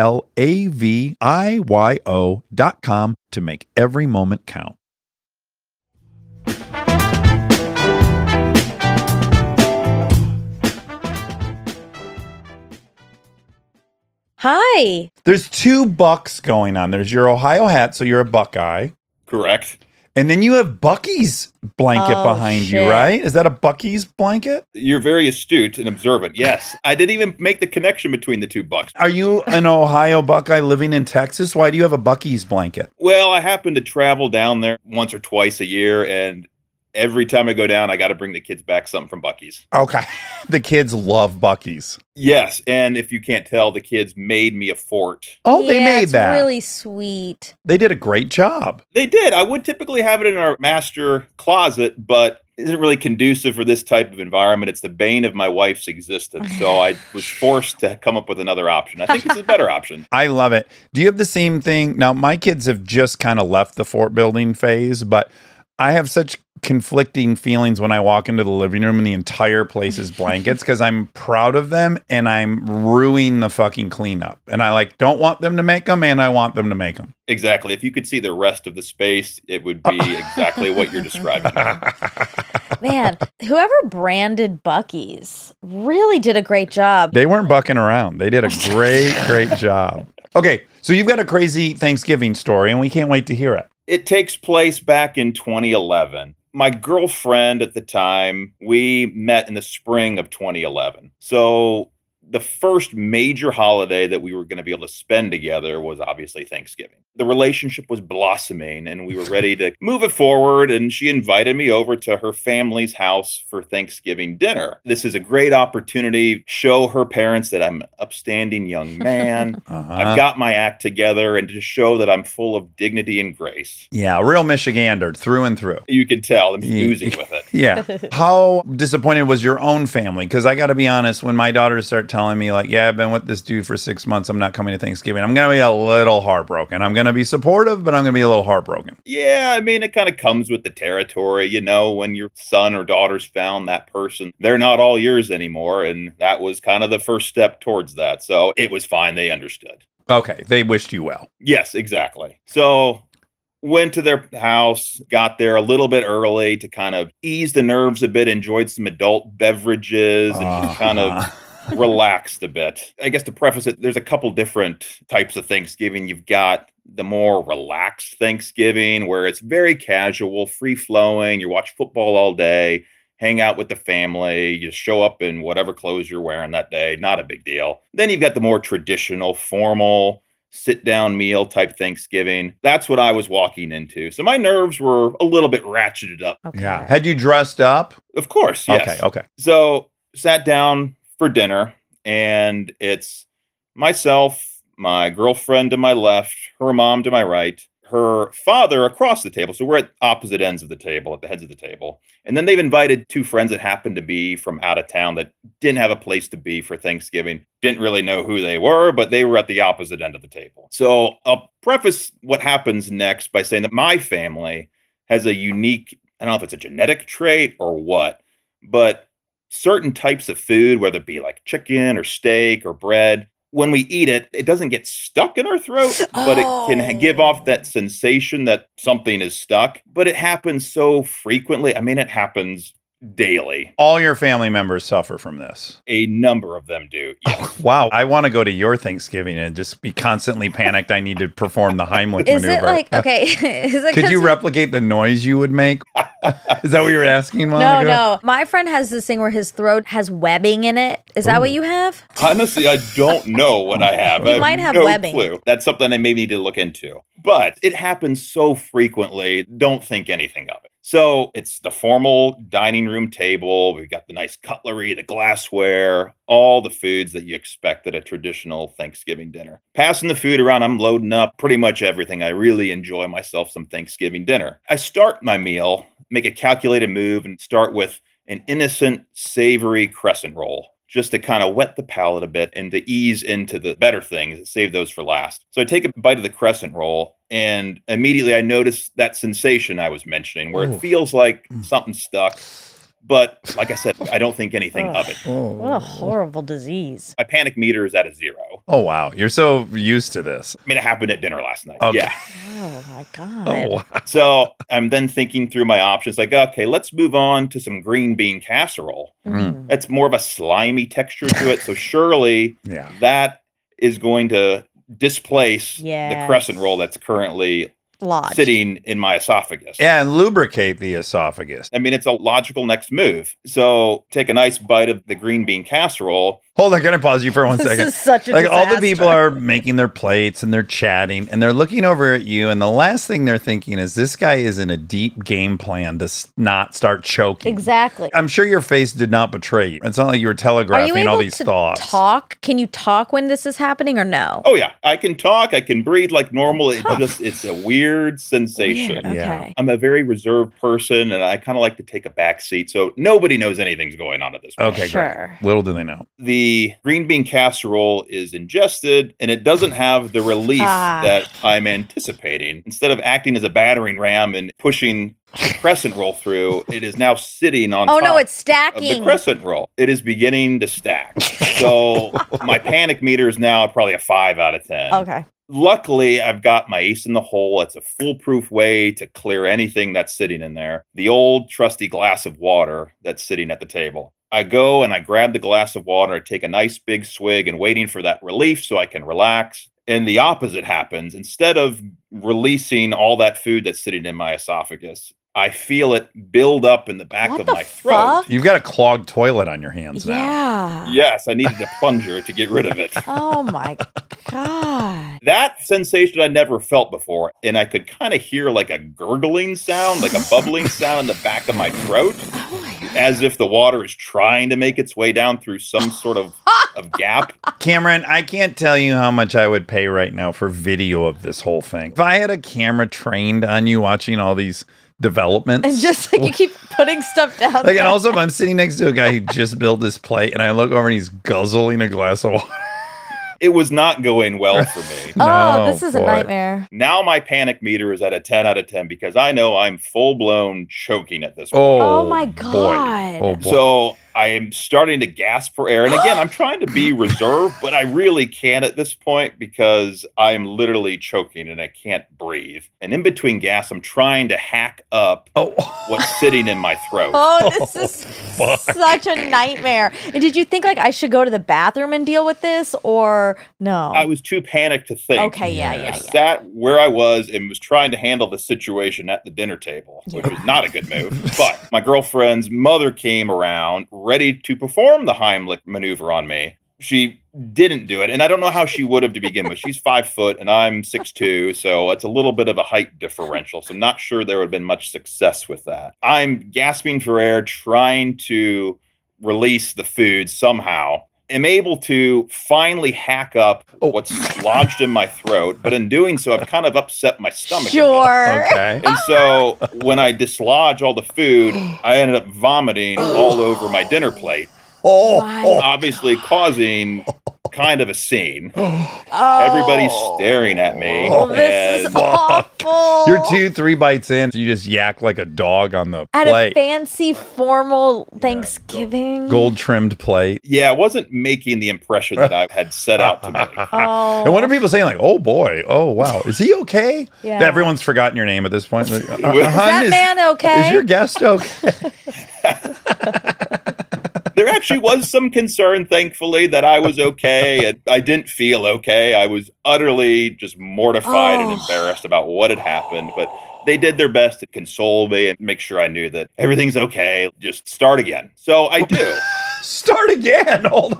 KLAVIYO.com to make every moment count. Hi. There's two bucks going on. There's your Ohio hat, so you're a Buckeye. Correct. And then you have Bucky's blanket Oh, behind you, shit. right? Is that a Bucky's blanket? You're very astute and observant. Yes. I didn't even make the connection between the two bucks. Are you an Ohio Buckeye living in Texas? Why do you have a Bucky's blanket? Well, I happen to travel down there once or twice a year, and every time I go down, I got to bring the kids back something from Bucky's. Okay. The kids love Bucky's. Yes. And if you can't tell, the kids made me a fort. Oh, they Yeah, made it's that. really sweet. They did a great job. They did. I would typically have it in our master closet, but it isn't really conducive for this type of environment. It's the bane of my wife's existence. So I was forced to come up with another option. I think it's a better option. I love it. Do you have the same thing? Now, my kids have just kind of left the fort building phase, but I have such conflicting feelings when I walk into the living room and the entire place is blankets because I'm proud of them and I'm ruining the fucking cleanup. And I don't want them to make them and I want them to make them. Exactly. If you could see the rest of the space, it would be exactly what you're describing. Man, whoever branded Bucky's really did a great job. They weren't bucking around. They did a great job. Okay, so you've got a crazy Thanksgiving story and we can't wait to hear it. It takes place back in 2011. My girlfriend at the time, we met in the spring of 2011. So the first major holiday that we were going to be able to spend together was obviously Thanksgiving. The relationship was blossoming and we were ready to move it forward. And she invited me over to her family's house for Thanksgiving dinner. This is a great opportunity to show her parents that I'm an upstanding young man. I've got my act together and to show that I'm full of dignity and grace. Yeah, real Michigander through and through. You can tell I'm Yeah. oozing with it. Yeah. How disappointed was your own family? Because I got to be honest, when my daughters start telling me, I've been with this dude for 6 months, I'm not coming to Thanksgiving, I'm going to be a little heartbroken. I'm going to be supportive, but I'm going to be a little heartbroken. Yeah, I mean, it kind of comes with the territory. You know, when your son or daughter's found that person, they're not all yours anymore. And that was kind of the first step towards that. So it was fine. They understood. Okay. They wished you well. Yes, exactly. So went to their house, got there a little bit early to kind of ease the nerves a bit, enjoyed some adult beverages and just kind of relaxed a bit. I guess to preface it, there's a couple different types of Thanksgiving. You've got the more relaxed Thanksgiving where it's very casual, free flowing. You watch football all day, hang out with the family, you show up in whatever clothes you're wearing that day. Not a big deal. Then you've got the more traditional, formal, sit down meal type Thanksgiving. That's what I was walking into. So my nerves were a little bit ratcheted up. Okay. Yeah. Had you dressed up? Of course. Yes. Okay. So sat down for dinner and it's myself, my girlfriend to my left, her mom to my right, her father across the table. So we're at opposite ends of the table, at the heads of the table. And then they've invited two friends that happened to be from out of town that didn't have a place to be for Thanksgiving. Didn't really know who they were, but they were at the opposite end of the table. So I'll preface what happens next by saying that my family has a unique, I don't know if it's a genetic trait or what, but certain types of food, whether it be like chicken or steak or bread, when we eat it, it doesn't get stuck in our throat, but it can give off that sensation that something is stuck. But it happens so frequently. I mean, it happens daily. All your family members suffer from this. A number of them do. Yes. Wow. I want to go to your Thanksgiving and just be constantly panicked. I need to perform the Heimlich Is maneuver. it like, okay, is it Could 'cause you replicate the noise you would make? Is that what you were asking, No, Monica? no. My friend has this thing where his throat has webbing in it. Is that what you have? Honestly, I don't know what I have. You I might have no webbing. clue. That's something I may need to look into. But it happens so frequently, don't think anything of it. So it's the formal dining room table. We've got the nice cutlery, the glassware, all the foods that you expect at a traditional Thanksgiving dinner. Passing the food around, I'm loading up pretty much everything. I really enjoy myself some Thanksgiving dinner. I start my meal, make a calculated move, and start with an innocent, savory crescent roll, just to kind of wet the palate a bit and to ease into the better things, save those for last. So I take a bite of the crescent roll, and immediately I notice that sensation I was mentioning, where it feels like something stuck. But like I said, I don't think anything of it. What a horrible disease. My panic meter is at a 0. Oh, wow. You're so used to this. I mean, it happened at dinner last night. Okay. Yeah. Oh my God. Oh, wow. So I'm then thinking through my options, like, okay, let's move on to some green bean casserole. Mm. That's more of a slimy texture to it. So surely Yeah. that is going to displace the Yes. crescent roll that's currently Lodge. sitting in my esophagus. Yeah, and lubricate the esophagus. I mean, it's a logical next move. So take a nice bite of the green bean casserole. Hold on, can I pause you for one This second? is such a Like all the disaster. people are making their plates and they're chatting and they're looking over at you, and the last thing they're thinking is this guy is in a deep game plan to not start choking. Exactly. I'm sure your face did not betray you. It's not like you were Are you telegraphing able all these to thoughts. talk? Can you talk when this is happening or no? Oh yeah, I can talk, I can breathe like normal. It's a weird sensation. Weird. Okay. Yeah. I'm a very reserved person, and I kind of like to take a back seat, so nobody knows anything's going on at this point. Okay, Sure. great. Little do they know. The green bean casserole is ingested, and it doesn't have the relief that I'm anticipating. Instead of acting as a battering ram and pushing the crescent roll through, it is now sitting on Oh top no, it's of the stacking. crescent roll. It is beginning to stack. So my panic meter is now probably a 5 out of 10. Okay. Luckily, I've got my ace in the hole. It's a foolproof way to clear anything that's sitting in there. The old trusty glass of water that's sitting at the table. I go and I grab the glass of water. I take a nice big swig and waiting for that relief so I can relax. And the opposite happens. Instead of releasing all that food that's sitting in my esophagus, I feel it build up in the back What of the my throat. fuck? You've got a clogged toilet on your hands now. Yeah. Yes, I needed a plunger to get rid of it. Oh my God. That sensation I never felt before, and I could kind of hear like a gurgling sound, like a bubbling sound in the back of my throat, as if the water is trying to make its way down through some sort of gap. Cameron, I can't tell you how much I would pay right now for video of this whole thing. If I had a camera trained on you watching all these developments. And just like you keep putting stuff down. Like, there. and also if I'm sitting next to a guy who just built this plate and I look over and he's guzzling a glass of water. It was not going well for me. Oh, No, this is a boy. nightmare. Now my panic meter is at a 10 out of 10 because I know I'm full-blown choking at this point. Oh, Oh my boy. God. Oh, boy. So I am starting to gasp for air. And again, I'm trying to be reserved, but I really can't at this point because I'm literally choking and I can't breathe. And in between gasps, I'm trying to hack up what's sitting in my throat. Oh, this is such a nightmare. And did you think like I should go to the bathroom and deal with this or no? I was too panicked to think. Okay, yeah, I yeah. sat where I was and was trying to handle the situation at the dinner table, which was not a good move. But my girlfriend's mother came around ready to perform the Heimlich maneuver on me. She didn't do it, and I don't know how she would have to begin with. She's 5 foot and I'm 6'2", so it's a little bit of a height differential. So I'm not sure there would have been much success with that. I'm gasping for air, trying to release the food somehow. Am able to finally hack up what's lodged in my throat, but in doing so, I've kind of upset my stomach. a bit. Sure. Okay. And so when I dislodge all the food, I ended up vomiting all over my dinner plate, Oh, Why? obviously causing kind of a scene. Oh. Everybody's staring at me. Oh, this is and awful. You're 2-3 bites in, you just yak like a dog on the At plate. a fancy formal Thanksgiving. Gold trimmed plate. yeah, it wasn't making the impression that I had set out to make. Oh. And what are people saying? Like, oh boy, oh wow, is he okay? Yeah. Everyone's forgotten your name at this point. Like, Is hun, that man okay? Is your guest okay? There actually was some concern, thankfully, that I was okay, and I didn't feel okay. I was utterly just mortified and embarrassed about what had happened, but they did their best to console me and make sure I knew that everything's okay. Just start again. So I do. Start again. Hold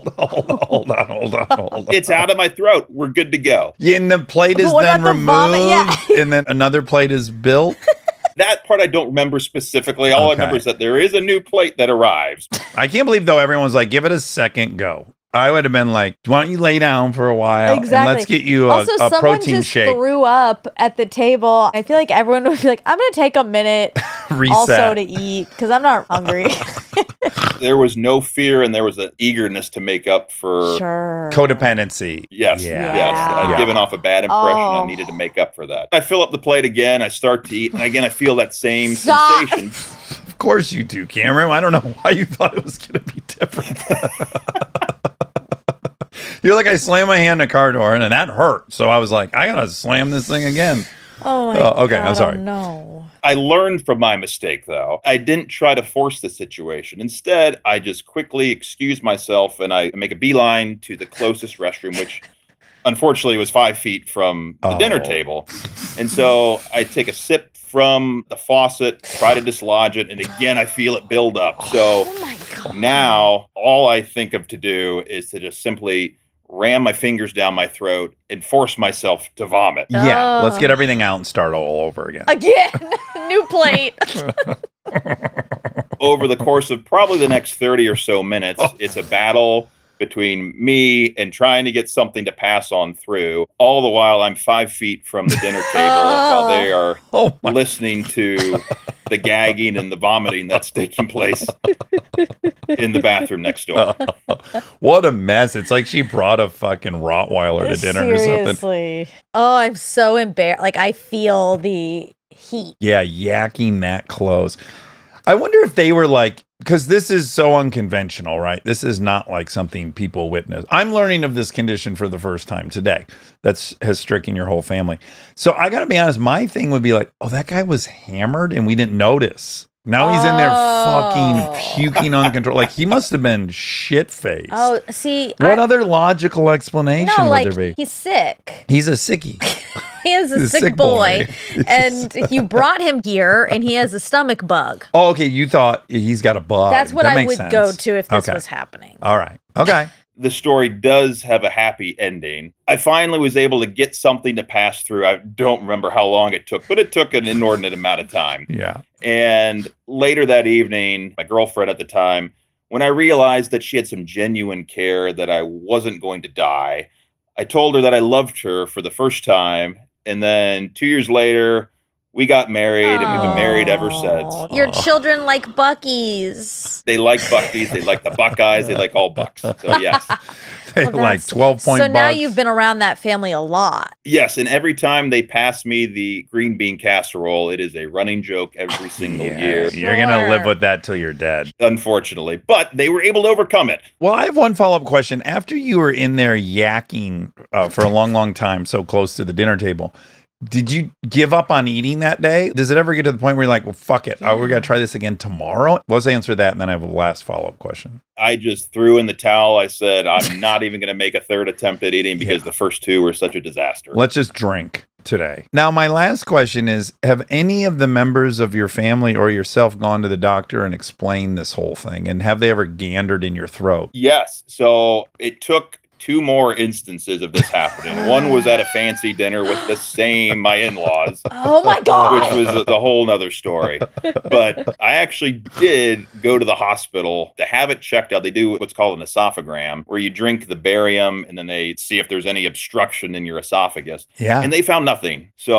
on. It's out of my throat. We're good to go. Yeah, and the plate is But what then about the vomit? removed, Yeah. and then another plate is built. That part I don't remember specifically. All I Okay. remember is that there is a new plate that arrives. I can't believe though everyone's like, give it a second go. I would have been like, why don't you lay down for a while and Exactly. let's get you a, Also, a someone protein just shake. threw up at the table. I feel like everyone would be like, I'm going to take a minute Reset. also to eat because I'm not hungry. There was no fear and there was an eagerness to make up for. Sure. Codependency. Yes, Yeah. yes. I'd Yeah. given off a bad impression. Oh. I needed to make up for that. I fill up the plate again. I start to eat. And again, I feel that same Stop. sensation. Of course you do, Cameron. I don't know why you thought it was going to be different. You're like, I slammed my hand in a car door and that hurt. So I was like, I got to slam this thing again. Oh, my Okay, God. I'm sorry. Oh, no. I learned from my mistake, though. I didn't try to force the situation. Instead, I just quickly excused myself and I make a beeline to the closest restroom, which unfortunately was 5 feet from the dinner Oh. table. And so I take a sip from the faucet, try to dislodge it, and again, I feel it build up. So Oh, my God. now all I think of to do is to just simply ram my fingers down my throat and force myself to vomit. Yeah, let's get Oh. everything out and start all over again. Again. New plate. Over the course of probably the next 30 or so minutes, it's a battle between me and trying to get something to pass on through. All the while, I'm 5 feet from the dinner table while they are Oh my listening to the gagging and the vomiting that's taking place in the bathroom next door. What a mess. It's like she brought a fucking Rottweiler to dinner or something. Seriously. Oh, I'm so embarrassed. Like, I feel the heat. Yeah, yakking that close. I wonder if they were like, because this is so unconventional, right? This is not like something people witness. I'm learning of this condition for the first time today. Has stricken your whole family. So I got to be honest, my thing would be like, oh, that guy was hammered and we didn't notice. Now he's in there Oh. fucking puking uncontrolled. Like he must have been shit-faced. Oh, see. What other logical explanation No, would like, there be? he's sick. He's a sickie. He is a He's sick boy. And you brought him here and he has a stomach bug. Oh, okay. You thought he's got a bug. That's what That I makes would sense. go to if this Okay. was happening. All right. Okay. The story does have a happy ending. I finally was able to get something to pass through. I don't remember how long it took, but it took an inordinate amount of time. Yeah. And later that evening, my girlfriend at the time, when I realized that she had some genuine care that I wasn't going to die, I told her that I loved her for the first time. And then 2 years later, we got married and we've been married ever since. Oh, your children like Buc-ee's. They like Buc-ee's, they like the Buckeyes, they like all Bucks. So yes. They Well, like that's- 12-point So now bucks. you've been around that family a lot. Yes, and every time they pass me the green bean casserole, it is a running joke every single year, You're going to live Sure. with that till you're dead. unfortunately. But they were able to overcome it. Well, I have one follow-up question. After you were in there yakking for a long, long time, so close to the dinner table, did you give up on eating that day? Does it ever get to the point where you're like, well, fuck it. We're going to try this again tomorrow? Let's answer that, and then I have a last follow-up question. I just threw in the towel. I said, I'm not even going to make a third attempt at eating because the first two were such a disaster. Let's just drink today. Now, my last question is, have any of the members of your family or yourself gone to the doctor and explained this whole thing? And have they ever gandered in your throat? Yes. So it took two more instances of this happening. One was at a fancy dinner with my in-laws, Oh my God. which was the whole nother story. But I actually did go to the hospital to have it checked out. They do what's called an esophagram, where you drink the barium and then they see if there's any obstruction in your esophagus. Yeah. And they found nothing. So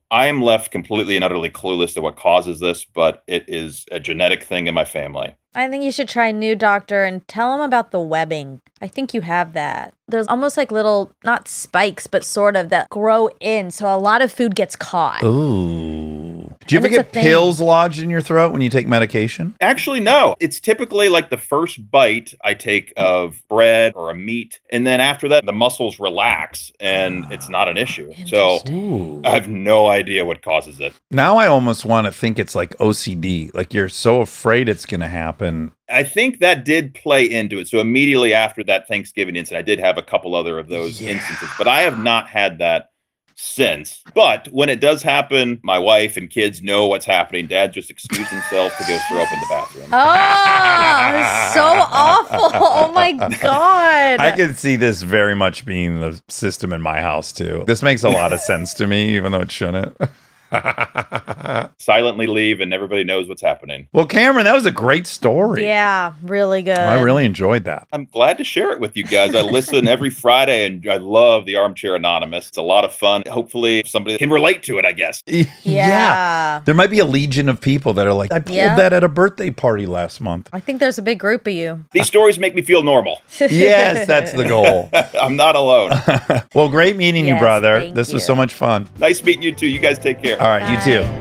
I am left completely and utterly clueless to what causes this, but it is a genetic thing in my family. I think you should try New Doctor and tell them about the webbing. I think you have that. There's almost like little, not spikes, but sort of that grow in. So a lot of food gets caught. Ooh. Do you And ever it's a get thing. pills lodged in your throat when you take medication? Actually, no. It's typically like the first bite I take of bread or a meat. And then after that, the muscles relax and it's not an issue. So Interesting. Ooh. I have no idea what causes it. Now I almost want to think it's like OCD. Like you're so afraid it's going to happen. I think that did play into it. So immediately after that Thanksgiving incident, I did have a couple other of those instances, but I have not had that since. But when it does happen, my wife and kids know what's happening. Dad just excused himself to go throw up in the bathroom. Oh, so awful. Oh my God. I could see this very much being the system in my house too. This makes a lot of sense to me, even though it shouldn't. Silently leave and everybody knows what's happening. Well, Cameron, that was a great story. Yeah, really good. I really enjoyed that. I'm glad to share it with you guys. I listen every Friday and I love the Armchair Anonymous. It's a lot of fun. Hopefully somebody can relate to it, I guess. Yeah. There might be a legion of people that are like, I pulled Yeah. that at a birthday party last month. I think there's a big group of you. These stories make me feel normal. Yes, that's the goal. I'm not alone. Well, great meeting you, Yes, brother. thank This was you. so much fun. Nice meeting you too. You guys take care. All right, you too.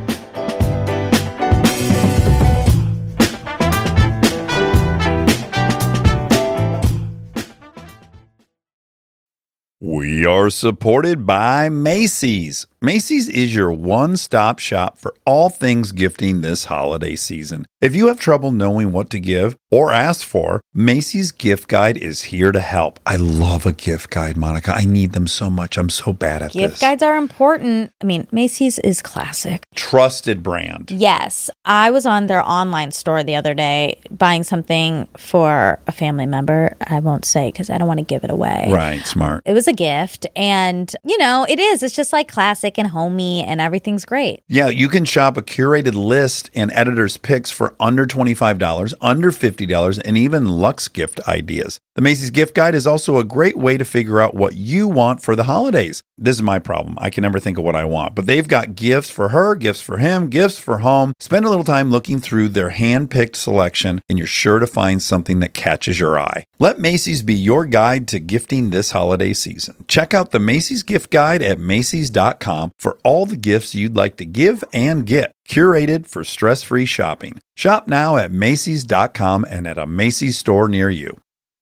We are supported by Macy's. Macy's is your one-stop shop for all things gifting this holiday season. If you have trouble knowing what to give or ask for, Macy's gift guide is here to help. I love a gift guide, Monica. I need them so much. I'm so bad at Gift this. guides are important. I mean, Macy's is classic. Trusted brand. Yes. I was on their online store the other day buying something for a family member. I won't say because I don't want to give it away. Right, smart. It was a gift. And, you know, it is. It's just like classic and homey and everything's great. Yeah, you can shop a curated list and editor's picks for under $25, under $50, and even luxe gift ideas. The Macy's gift guide is also a great way to figure out what you want for the holidays. This is my problem. I can never think of what I want, but they've got gifts for her, gifts for him, gifts for home. Spend a little time looking through their hand-picked selection, and you're sure to find something that catches your eye. Let Macy's be your guide to gifting this holiday season. Check out the Macy's gift guide at Macy's.com for all the gifts you'd like to give and get, curated for stress-free shopping. Shop now at Macy's.com and at a Macy's store near you.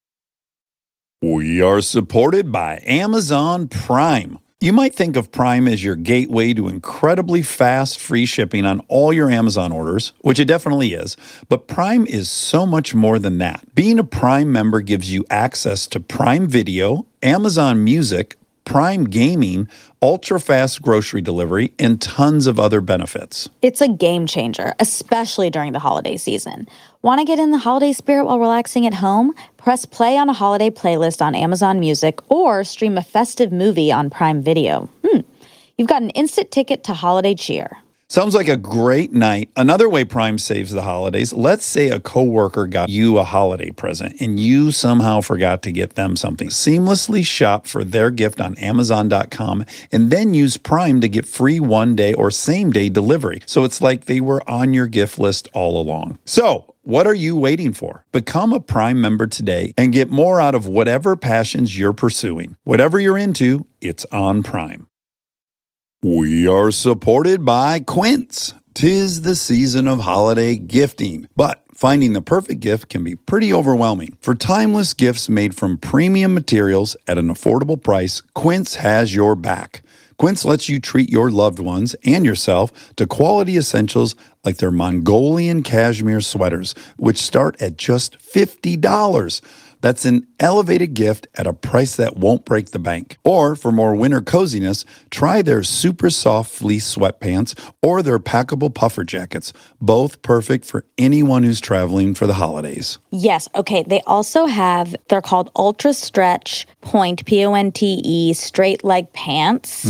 We are supported by Amazon Prime. You might think of Prime as your gateway to incredibly fast free shipping on all your Amazon orders, which it definitely is, but Prime is so much more than that. Being a Prime member gives you access to Prime Video, Amazon Music, Prime Gaming, ultra-fast grocery delivery, and tons of other benefits. It's a game changer, especially during the holiday season. Want to get in the holiday spirit while relaxing at home? Press play on a holiday playlist on Amazon Music or stream a festive movie on Prime Video. You've got an instant ticket to holiday cheer. Sounds like a great night. Another way Prime saves the holidays. Let's say a coworker got you a holiday present and you somehow forgot to get them something. Seamlessly shop for their gift on Amazon.com and then use Prime to get free one-day or same-day delivery. So it's like they were on your gift list all along. So what are you waiting for? Become a Prime member today and get more out of whatever passions you're pursuing. Whatever you're into, it's on Prime. We are supported by Quince. 'Tis the season of holiday gifting, but finding the perfect gift can be pretty overwhelming. For timeless gifts made from premium materials at an affordable price, Quince has your back. Quince lets you treat your loved ones and yourself to quality essentials like their Mongolian cashmere sweaters, which start at just $50. That's an elevated gift at a price that won't break the bank. Or for more winter coziness, try their super soft fleece sweatpants or their packable puffer jackets, both perfect for anyone who's traveling for the holidays. Yes. Okay. They also have, they're called Ultra Stretch Point, Ponte, straight leg pants.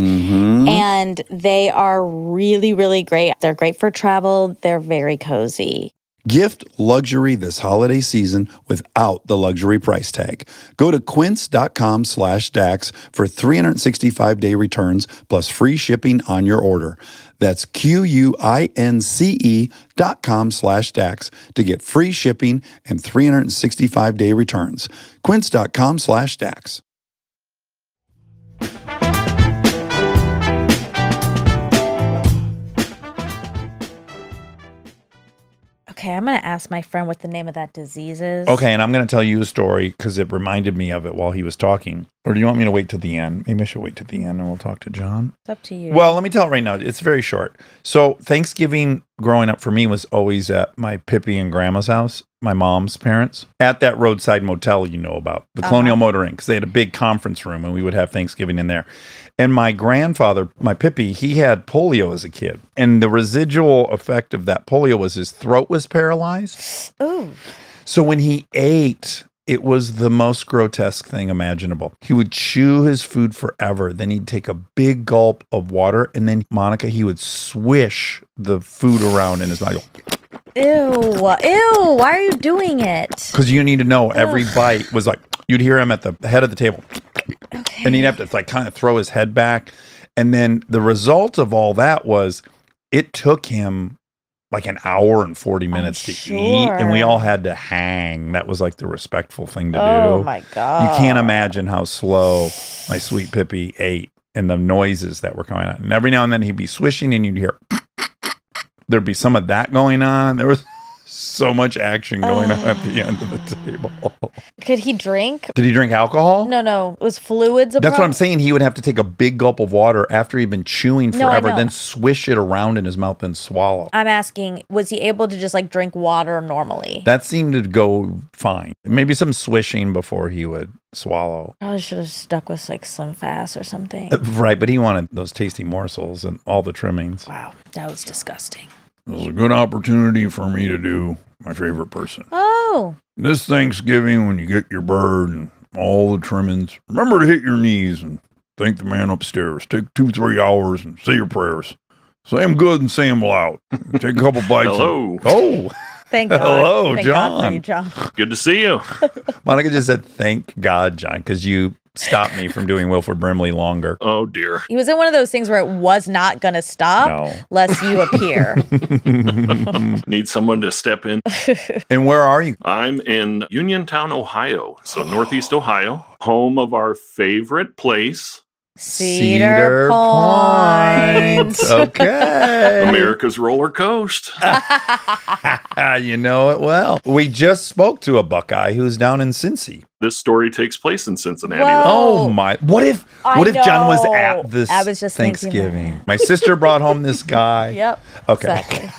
And they are really, really great. They're great for travel. They're very cozy. Gift luxury this holiday season without the luxury price tag. Go to quince.com/Dax for 365-day returns plus free shipping on your order. That's QUINCE.com/Dax to get free shipping and 365-day returns. Quince.com/Dax. Okay, I'm going to ask my friend what the name of that disease is. Okay, and I'm going to tell you a story because it reminded me of it while he was talking. Or do you want me to wait till the end? Maybe I should wait till the end and we'll talk to John. It's up to you. Well, let me tell it right now. It's very short. So Thanksgiving growing up for me was always at my Pippi and Grandma's house, my mom's parents, at that roadside motel you know about, the Colonial Motor Inn, because they had a big conference room and we would have Thanksgiving in there. And my grandfather, my Pippi, he had polio as a kid. And the residual effect of that polio was his throat was paralyzed. Ooh. So when he ate, it was the most grotesque thing imaginable. He would chew his food forever. Then he'd take a big gulp of water. And then, Monica, he would swish the food around in his mouth. Ew. Ew. Why are you doing it? Because you need to know every bite was like, you'd hear him at the head of the table. Okay. And he'd have to like kind of throw his head back. And then the result of all that was it took him like an hour and 40 minutes to eat. And we all had to hang. That was like the respectful thing to do. Oh my God. You can't imagine how slow my sweet Pippi ate and the noises that were coming out. And every now and then he'd be swishing and you'd hear, there'd be some of that going on. There was so much action going on at the end of the table. Could he drink? Did he drink alcohol? No. It was fluids. That's what I'm saying. He would have to take a big gulp of water after he'd been chewing No, I forever, know. then swish it around in his mouth and swallow. I'm asking, was he able to just like drink water normally? That seemed to go fine. Maybe some swishing before he would swallow. Probably should have stuck with like Slim Fast or something. Right, but he wanted those tasty morsels and all the trimmings. Wow, that was disgusting. It was a good opportunity for me to do my favorite person. Oh, This Thanksgiving, when you get your bird and all the trimmings, remember to hit your knees and thank the man upstairs. Take 2-3 hours and say your prayers. Say them good and say them loud. Take a couple bites. Hello. Oh, thank God. Hello, Thank God for you, John. John. Good to see you. Monica just said, thank God, John, because you stopped me from doing Wilford Brimley longer. Oh, dear. He was in one of those things where it was not going to stop No. lest you appear. Need someone to step in. And where are you? I'm in Uniontown, Ohio. So Northeast Ohio, home of our favorite place, Cedar Point. Okay. America's Roller Coast. You know it well. We just spoke to a Buckeye who's down in Cincy. This story takes place in Cincinnati. Whoa. though. Oh my! What if John was at this I was just thinking Thanksgiving? My sister brought home this guy. Yep. Okay. Exactly.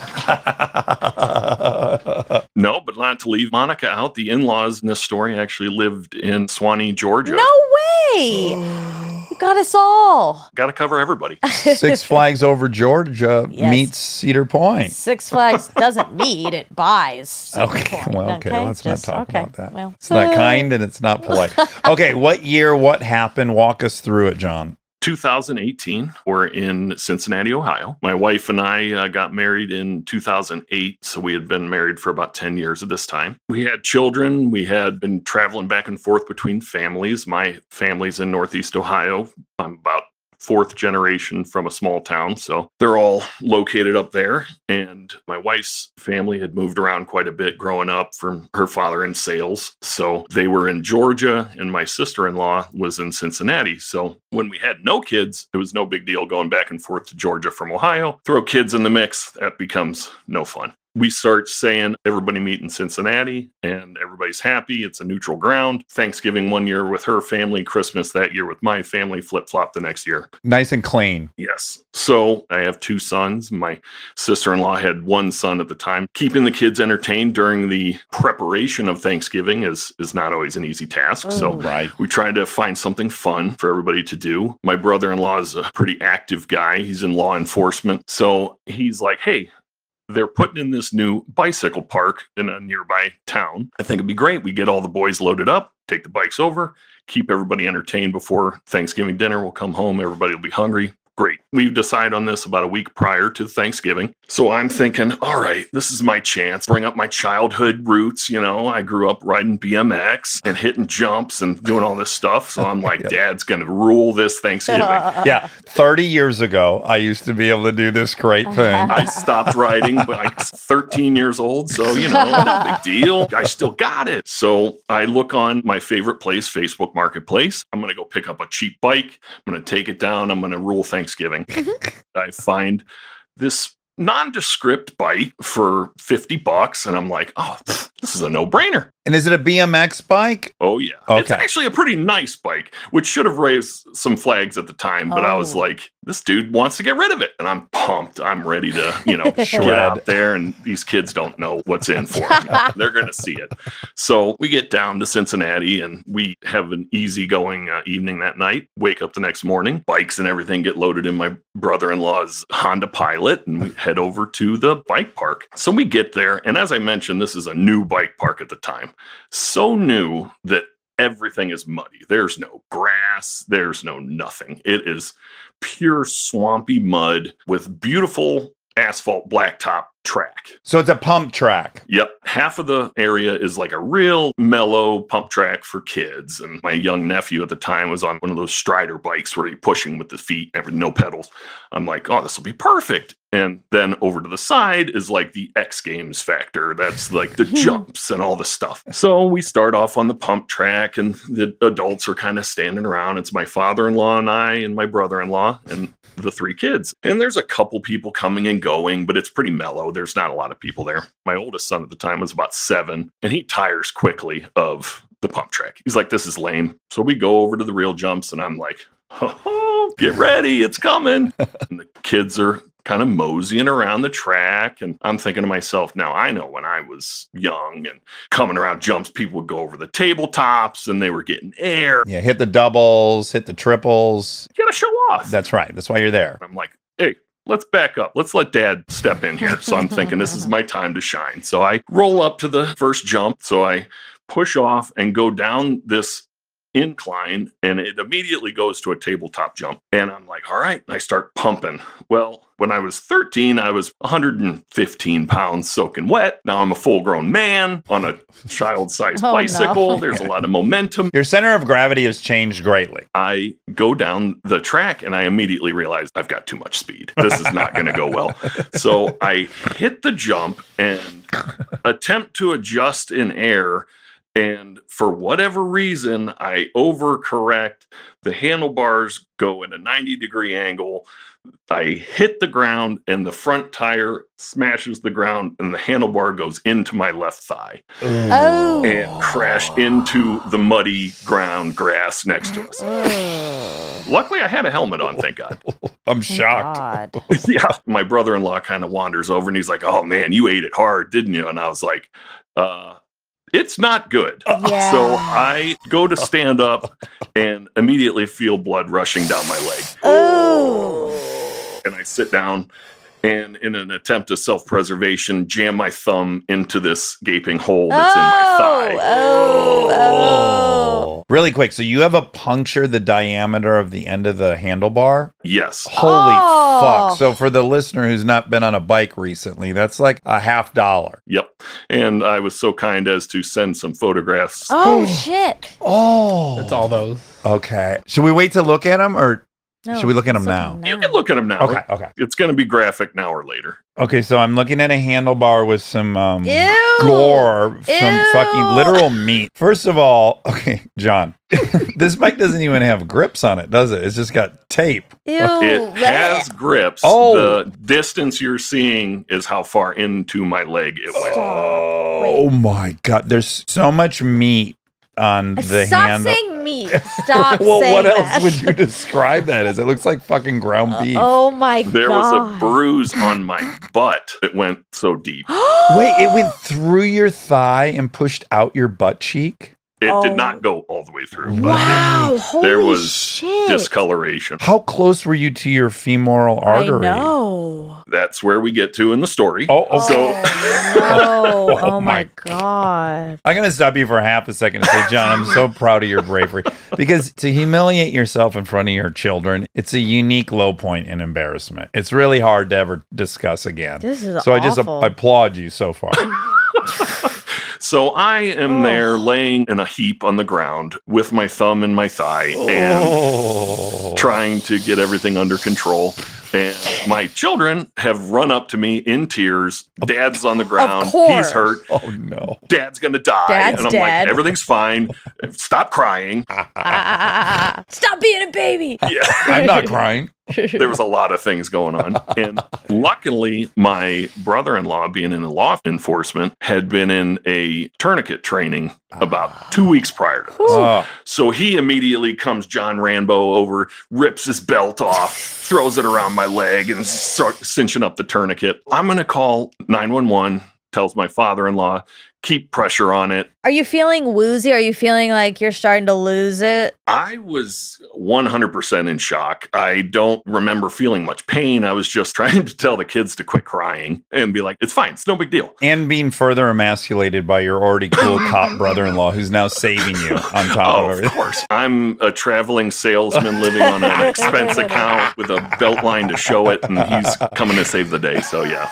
No, but not to leave Monica out. The in-laws in this story actually lived in Swanee, Georgia. No way. You got us all. Got to cover everybody. Six Flags Over Georgia Yes. meets Cedar Point. Six Flags doesn't meet, it buys. Cedar Okay, Point, well, okay, let's not talk about that. Well, It's not kind and it's not polite. Okay, what year? What happened? Walk us through it, John. 2018, we're in Cincinnati, Ohio. My wife and I got married in 2008, so we had been married for about 10 years at this time. We had children. We had been traveling back and forth between families. My family's in Northeast Ohio. I'm about fourth generation from a small town, so they're all located up there. And my wife's family had moved around quite a bit growing up from her father in sales. So they were in Georgia, and my sister-in-law was in Cincinnati. So when we had no kids, it was no big deal going back and forth to Georgia from Ohio. Throw kids in the mix, that becomes no fun. We start saying everybody meet in Cincinnati and everybody's happy. It's a neutral ground. Thanksgiving one year with her family, Christmas that year with my family, flip-flop the next year. Nice and clean. Yes. So I have two sons. My sister-in-law had one son at the time. Keeping the kids entertained during the preparation of Thanksgiving is not always an easy task. So Right. we tried to find something fun for everybody to do. My brother-in-law is a pretty active guy. He's in law enforcement. So he's like, hey, they're putting in this new bicycle park in a nearby town. I think it'd be great. We get all the boys loaded up, take the bikes over, keep everybody entertained before Thanksgiving dinner. We'll come home. Everybody will be hungry. great. We decided on this about a week prior to Thanksgiving. So I'm thinking, all right, this is my chance. Bring up my childhood roots. You know, I grew up riding BMX and hitting jumps and doing all this stuff. So I'm like, Dad's going to rule this Thanksgiving. Yeah. 30 years ago, I used to be able to do this great thing. I stopped riding when I was 13 years old. So, you know, no big deal. I still got it. So I look on my favorite place, Facebook Marketplace. I'm going to go pick up a cheap bike. I'm going to take it down. I'm going to rule Thanksgiving. I find this nondescript bike for $50. And I'm like, oh, this is a no-brainer. And is it a BMX bike? Oh, yeah. Okay. It's actually a pretty nice bike, which should have raised some flags at the time. But I was like, this dude wants to get rid of it. And I'm pumped. I'm ready to, you know, get out there. And these kids don't know what's in for them. They're going to see it. So we get down to Cincinnati and we have an easygoing evening that night. Wake up the next morning. Bikes and everything get loaded in my brother-in-law's Honda Pilot. And we head over to the bike park. So we get there. And as I mentioned, this is a new bike park at the time. So new that everything is muddy. There's no grass. There's no nothing. It is pure swampy mud with beautiful asphalt blacktop track. So it's a pump track. Yep. Half of the area is like a real mellow pump track for kids. And my young nephew at the time was on one of those Strider bikes where you're pushing with the feet, no pedals. I'm like, oh, this will be perfect. And then over to the side is like the X Games factor. That's like the jumps and all the stuff. So we start off on the pump track and the adults are kind of standing around. It's my father-in-law and I and my brother-in-law and the 3 kids. And there's a couple people coming and going, but it's pretty mellow. There's not a lot of people there. My oldest son at the time was about 7 and he tires quickly of the pump track. He's like, this is lame. So we go over to the real jumps and I'm like, oh, get ready. It's coming. And the kids are kind of moseying around the track. And I'm thinking to myself, now I know when I was young and coming around jumps, people would go over the tabletops and they were getting air. Yeah, hit the doubles, hit the triples. You got to show off. That's right. That's why you're there. I'm like, hey, let's back up. Let's let Dad step in here. So I'm thinking this is my time to shine. So I roll up to the first jump. So I push off and go down this incline and it immediately goes to a tabletop jump. And I'm like, all right, I start pumping. Well, when I was 13, I was 115 pounds soaking wet. Now I'm a full grown man on a child-sized bicycle. No. There's a lot of momentum. Your center of gravity has changed greatly. I go down the track and I immediately realize I've got too much speed. This is not going to go well. So I hit the jump and attempt to adjust in air. And for whatever reason, I overcorrect. The handlebars go in a 90-degree angle. I hit the ground and the front tire smashes the ground and the handlebar goes into my left thigh and crash into the muddy ground grass next to us. Luckily, I had a helmet on, thank God. I'm shocked. Yeah. My brother-in-law kind of wanders over and he's like, oh man, you ate it hard, didn't you? And I was like, it's not good. Yeah. So I go to stand up and immediately feel blood rushing down my leg. And I sit down and in an attempt of self-preservation, jam my thumb into this gaping hole that's in my thigh. Really quick. So you have a puncture the diameter of the end of the handlebar? Yes. Holy fuck. So for the listener who's not been on a bike recently, that's like a $50. Yep. And I was so kind as to send some photographs. Oh, shit. Oh. It's all those. Okay. Should we wait to look at them or No, should we look at them let's now? You can look at them now. Okay. It's going to be graphic now or later. Okay, so I'm looking at a handlebar with some Ew. gore, some Ew. fucking literal meat. First of all, okay, John, this bike doesn't even have grips on it, does it? It's just got tape. Ew. It has grips. Oh. The distance you're seeing is how far into my leg it went. Oh my God, there's so much meat on the Stop handle. saying meat. Stop Well, saying what else that. would you describe that as? It looks like fucking ground beef. Oh my God. There was a bruise on my butt. It went so deep. Wait, it went through your thigh and pushed out your butt cheek? It did not go all the way through. But Wow. Holy there was shit. discoloration. How close were you to your femoral artery? I know. that's where we get to in the story. Oh, So no. Oh Oh my my god. I'm going to stop you for half a second and say, John, I'm so proud of your bravery because to humiliate yourself in front of your children, it's a unique low point in embarrassment. It's really hard to ever discuss again. This is So I just awful. applaud you so far. So I am there laying in a heap on the ground with my thumb in my thigh and trying to get everything under control. And my children have run up to me in tears. Dad's on the ground. course. He's hurt. Oh, no. Dad's going to die. Dad's and I'm dead. like, everything's fine. Stop crying. Stop being a baby. Yeah. I'm not crying. There was a lot of things going on. And luckily, my brother-in-law, being in law enforcement, had been in a tourniquet training about 2 weeks prior to this. Oh, So he immediately comes John Rambo over, rips his belt off, throws it around my leg, and starts cinching up the tourniquet. I'm going to call 911, tells my father-in-law, keep pressure on it. Are you feeling woozy? Are you feeling like you're starting to lose it? I was 100% in shock. I don't remember feeling much pain. I was just trying to tell the kids to quit crying and be like, it's fine. It's no big deal. and being further emasculated by your already cool cop brother-in-law who's now saving you on top Oh, of of everything. course. I'm a traveling salesman living on an expense account with a belt line to show it, and he's coming to save the day. So, yeah.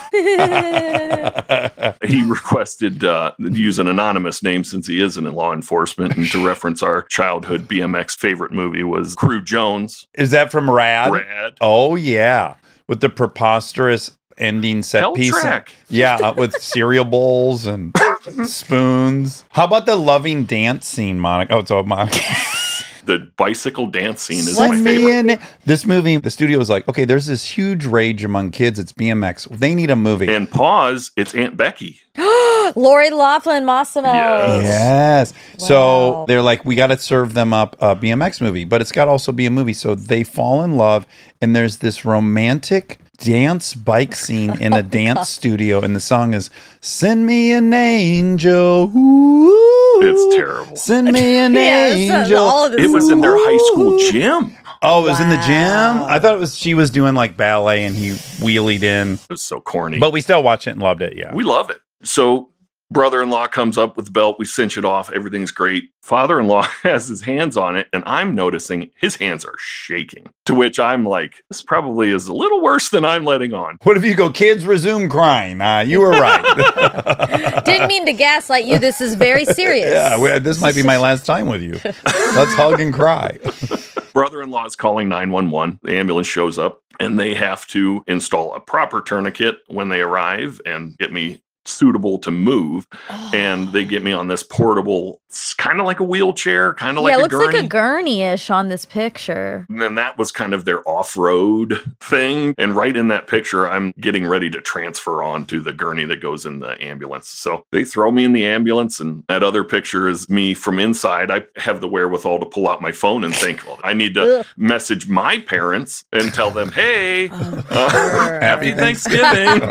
He requested use an anonymous name since he is in law enforcement, and to reference our childhood BMX favorite movie was Crew Jones. Is that from Rad? Rad. Oh, yeah. With the preposterous ending set Hell piece. track. Yeah, with cereal bowls and spoons. How about the loving dance scene, Monica? Oh, it's all Monica. The bicycle dance scene is Send my me favorite. in it. This movie, the studio was like, okay, there's this huge rage among kids. It's BMX. They need a movie. And pause, it's Aunt Becky. Lori Laughlin Massimo. Yes. Yes. So Wow. they're like, we got to serve them up a BMX movie, but it's got to also be a movie. So they fall in love, and there's this romantic dance bike scene in a dance studio, and the song is "Send Me an Angel." Ooh. It's terrible. Send me an Yeah, this is angel. all of this It was in their high school Ooh. gym. Oh, it was in the gym. Wow. I thought it was she was doing like ballet, and he wheelied in. It was so corny. But we still watched it and loved it. Yeah. We love it. So brother-in-law comes up with the belt. We cinch it off. Everything's great. Father-in-law has his hands on it, and I'm noticing his hands are shaking. To which I'm like, this probably is a little worse than I'm letting on. What if you go, kids resume crying? You were right. Didn't mean to gaslight you. This is very serious. Yeah, this might be my last time with you. Let's hug and cry. Brother-in-law is calling 911. The ambulance shows up, and they have to install a proper tourniquet when they arrive and get me suitable to move. And they get me on this portable, it's kind of like a wheelchair, kind of like yeah, it a looks gurney. like a gurney-ish on this picture. And then that was kind of their off-road thing. And right in that picture, I'm getting ready to transfer onto the gurney that goes in the ambulance. So they throw me in the ambulance, and that other picture is me from inside. I have the wherewithal to pull out my phone and think, well, I need to Ugh. message my parents and tell them, hey, sure. happy Thanksgiving.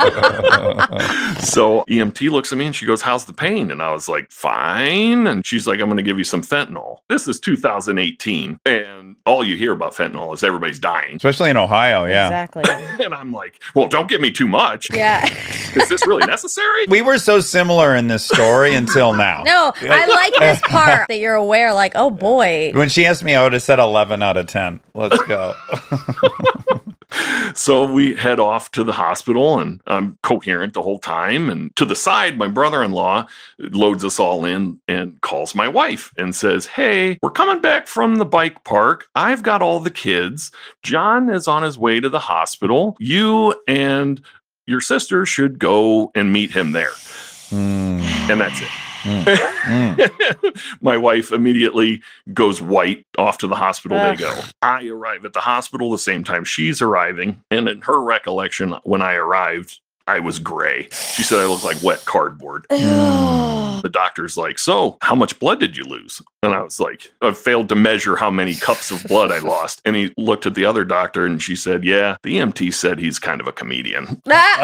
So EMT looks at me and she goes, how's the pain? And I was like, fine. And she's like, I'm going to give you some fentanyl. This is 2018. And all you hear about fentanyl is everybody's dying. Especially in Ohio, yeah. Exactly. And I'm like, well, don't give me too much. Yeah. Is this really necessary? We were so similar in this story until now. No, I like this part that you're aware, like, oh boy. When she asked me, I would have said 11 out of 10. Let's go. So we head off to the hospital, and I'm coherent the whole time. And to the side, my brother-in-law loads us all in and calls my wife and says, hey, we're coming back from the bike park. I've got all the kids. John is on his way to the hospital. You and your sister should go and meet him there. Mm, And that's it. mm. My wife immediately goes white. Off to the hospital they go. I arrive at the hospital the same time she's arriving. And in her recollection, when I arrived, I was gray. She said I looked like wet cardboard. Ugh. the doctor's like, so how much blood did you lose? And I was like, I failed to measure how many cups of blood I lost. And he looked at the other doctor and she said, yeah, the EMT said he's kind of a comedian.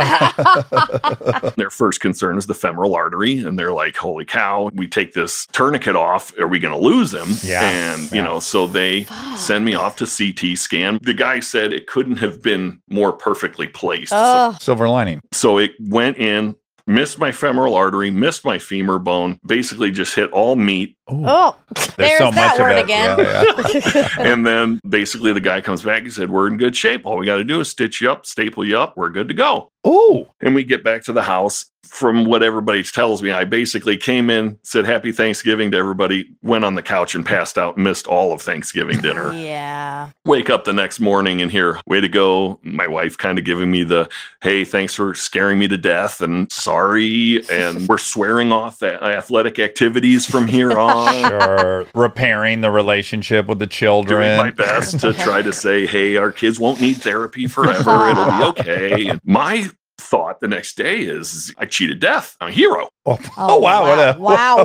Their first concern is the femoral artery. And they're like, holy cow, we take this tourniquet off. Are we going to lose him? Yeah. And, you know, so they send me off to CT scan. The guy said it couldn't have been more perfectly placed. Oh, Silver lining. So it went in, missed my femoral artery, missed my femur bone, basically just hit all meat. oh, there's that word again. Yeah. And then basically the guy comes back and said, we're in good shape. All we got to do is stitch you up, staple you up. We're good to go. Oh, And we get back to the house. From what everybody tells me, I basically came in, said happy Thanksgiving to everybody, went on the couch and passed out, missed all of Thanksgiving dinner. Yeah. Wake up the next morning and hear, way to go. My wife kind of giving me the, hey, thanks for scaring me to death and sorry. And we're swearing off athletic activities from here on. sure. Repairing the relationship with the children. Doing my best to try to say, hey, our kids won't need therapy forever. It'll be okay. And my thought the next day is I cheated death. I'm a hero. Oh, wow. Wow.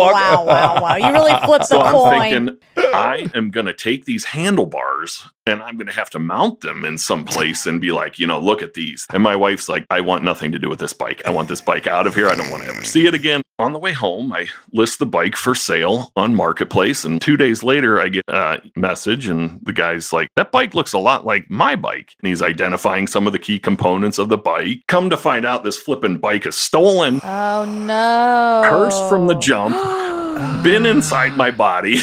Wow. You really flipped So the I'm coin. thinking I am going to take these handlebars and I'm going to have to mount them in some place and be like, you know, look at these. And my wife's like, I want nothing to do with this bike. I want this bike out of here. I don't want to ever see it again. On the way home, I list the bike for sale on Marketplace. And 2 days later, I get a message and the guy's like, that bike looks a lot like my bike. And he's identifying some of the key components of the bike. Come to find out this flipping bike is stolen. Oh, no. Cursed from the jump. Been inside my body.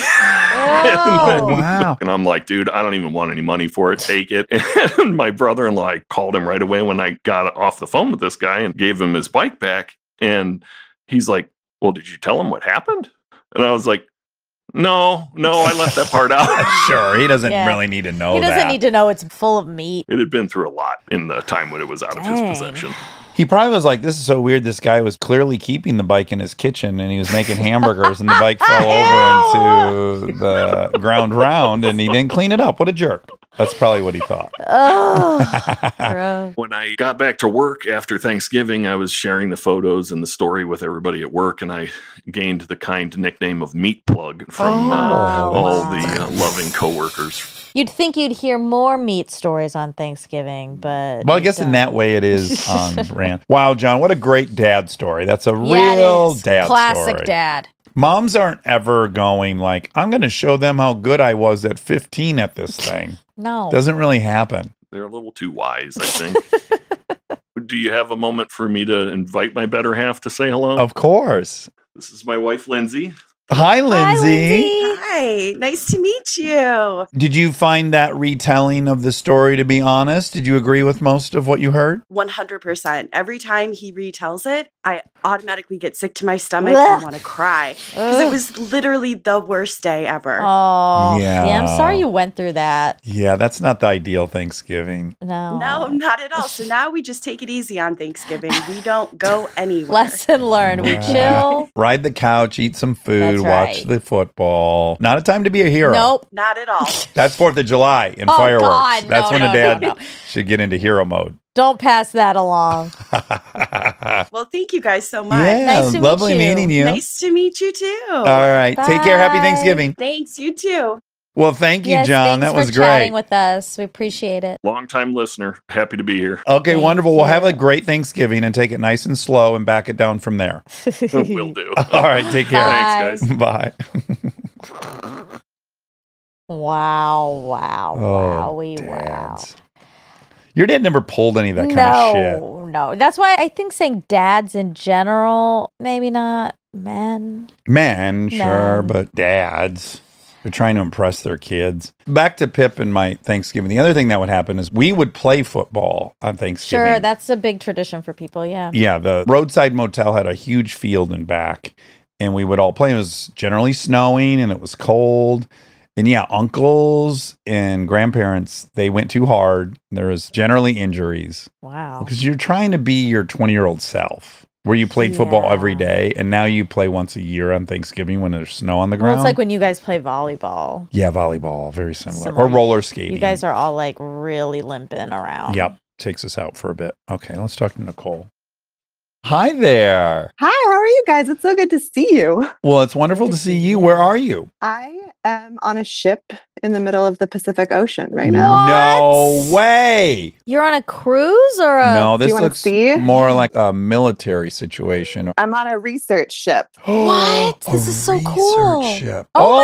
Oh. Wow. And I'm like, dude, I don't even want any money for it. Take it. And my brother-in-law, I called him right away when I got off the phone with this guy and gave him his bike back. And he's like, well, did you tell him what happened? And I was like, no, I left that part out. Sure. He doesn't Yeah. really need to know He doesn't that. need to know it's full of meat. It had been through a lot in the time when it was out of his Dang. possession. He probably was like, this is so weird. This guy was clearly keeping the bike in his kitchen and he was making hamburgers and the bike fell over into the ground round and he didn't clean it up. What a jerk. That's probably what he thought. Oh, gross. When I got back to work after Thanksgiving, I was sharing the photos and the story with everybody at work, and I gained the kind nickname of Meat Plug from all the loving coworkers. You'd think you'd hear more meat stories on Thanksgiving, but Well, I you guess in don't. that way it is on brand. Wow, John, what a great dad story. That's a Yeah, it real is. dad Classic story. dad. Moms aren't ever going like, I'm going to show them how good I was at 15 at this thing. No. Doesn't really happen. They're a little too wise, I think. Do you have a moment for me to invite my better half to say hello? Of course. This is my wife, Lindsay. Hi, Hi, Lindsay. Lindsay. Hi, nice to meet you. Did you find that retelling of the story to be honest? Did you agree with most of what you heard? 100%. Every time he retells it, I automatically get sick to my stomach Ugh. and want to cry because it was literally the worst day ever. Oh, Yeah. I'm sorry you went through that. Yeah, that's not the ideal Thanksgiving. No. No, not at all. So now we just take it easy on Thanksgiving. We don't go anywhere. Lesson learned. We Right. chill. Ride the couch, eat some food, That's watch right. the football. Not a time to be a hero. Nope. Not at all. That's 4th of July and Oh, fireworks. God, That's no, when a no, dad no, no. should get into hero mode. Don't pass that along. Well, thank you guys so much. Yeah, Nice to meet lovely you. meeting you. Nice to meet you too. All right. Take care. Happy Bye. Thanksgiving. Thanks, you too. Well, thank you, Yes, John. thanks That was for chatting great. with us. We appreciate it. Longtime listener. Happy to be here. Okay, Thank wonderful. We'll have you. a great Thanksgiving and take it nice and slow and back it down from there. Will do. All right. Take care. Thanks, guys. Bye. Wow. Oh, Wow. dads. Your dad never pulled any of that kind of shit. No. That's why I think saying dads in general, maybe not men. Men, sure, Men. but dads. They're trying to impress their kids. Back to Pip and my Thanksgiving. The other thing that would happen is we would play football on Thanksgiving. Sure, that's a big tradition for people. Yeah. Yeah, the roadside motel had a huge field in back, and we would all play. It was generally snowing and it was cold. And yeah, uncles and grandparents, they went too hard. There was generally injuries Wow. because you're trying to be your 20-year-old self where you played football every Yeah. day. And now you play once a year on Thanksgiving when there's snow on the Well, ground. it's like when you guys play volleyball. Yeah, volleyball, very similar. Similar. Or roller skating. You guys are all like really limping around. Yep, takes us out for a bit. Okay, let's talk to Nicole. Hi there. Hi, how are you guys? It's so good to see you. Well, it's wonderful to see you. Where are you? I am on a ship in the middle of the Pacific Ocean right now. No way. You're on a cruise or a No, do this you wanna looks see? more like a military situation. I'm on a research ship. What? A This is so research cool. ship. Oh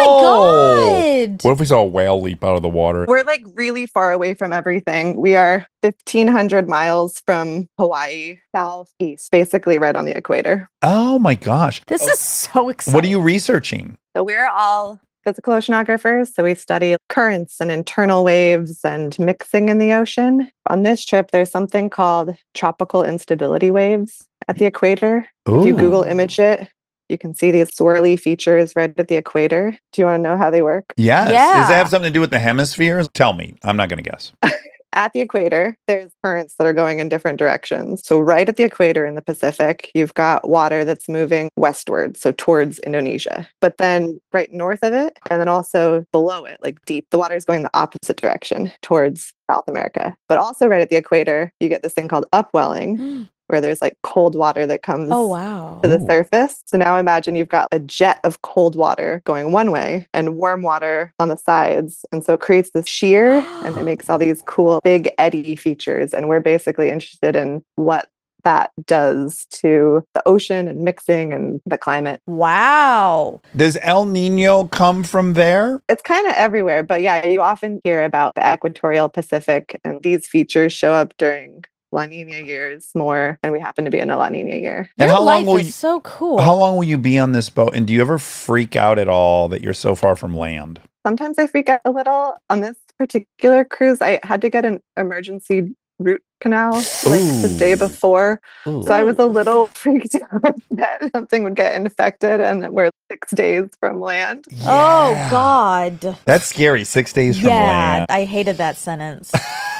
my god. What if we saw a whale leap out of the water? We're like really far away from everything. We are 1,500 miles from Hawaii, southeast, basically right on the equator. Oh my gosh. This is so exciting. What are you researching? So we're all physical oceanographers. So we study currents and internal waves and mixing in the ocean. On this trip, there's something called tropical instability waves at the equator. If you Ooh. Google image it, you can see these swirly features right at the equator. Do you want to know how they work? Yes. Yeah. Does it have something to do with the hemispheres? Tell me. I'm not going to guess. At the equator, there's currents that are going in different directions. So, right at the equator in the Pacific, you've got water that's moving westward, so towards Indonesia. But then right north of it, and then also below it, like deep, the water is going the opposite direction towards South America. But also right at the equator, you get this thing called upwelling, where there's like cold water that comes Oh wow. to the Ooh. surface. So now imagine you've got a jet of cold water going one way and warm water on the sides. And so it creates this shear and it makes all these cool big eddy features. And we're basically interested in what that does to the ocean and mixing and the climate. Wow. Does El Nino come from there? It's kind of everywhere, but yeah, you often hear about the equatorial Pacific, and these features show up during La Nina years more, and we happen to be in a La Nina year. And Your how long life will is you so cool. How long will you be on this boat? And do you ever freak out at all that you're so far from land? Sometimes I freak out a little. On this particular cruise, I had to get an emergency root canal like the day Ooh. before. Ooh. So I was a little freaked out that something would get infected and that we're 6 days from land. Oh Yeah. god. That's scary. 6 days from Yeah, land. I hated that sentence.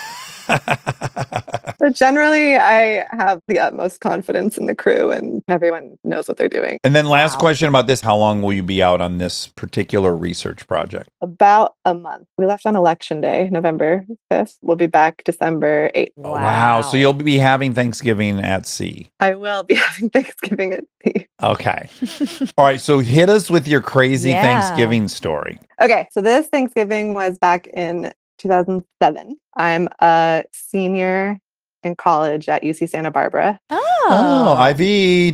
But generally, I have the utmost confidence in the crew and everyone knows what they're doing. And then last Wow. question about this. How long will you be out on this particular research project? About a month. We left on election day, November 5th. We'll be back December 8th. Wow. So you'll be having Thanksgiving at sea. I will be having Thanksgiving at sea. Okay. All right. So hit us with your crazy Yeah. Thanksgiving story. Okay, so this Thanksgiving was back in 2007. I'm a senior in college at UC Santa Barbara. Oh, IV,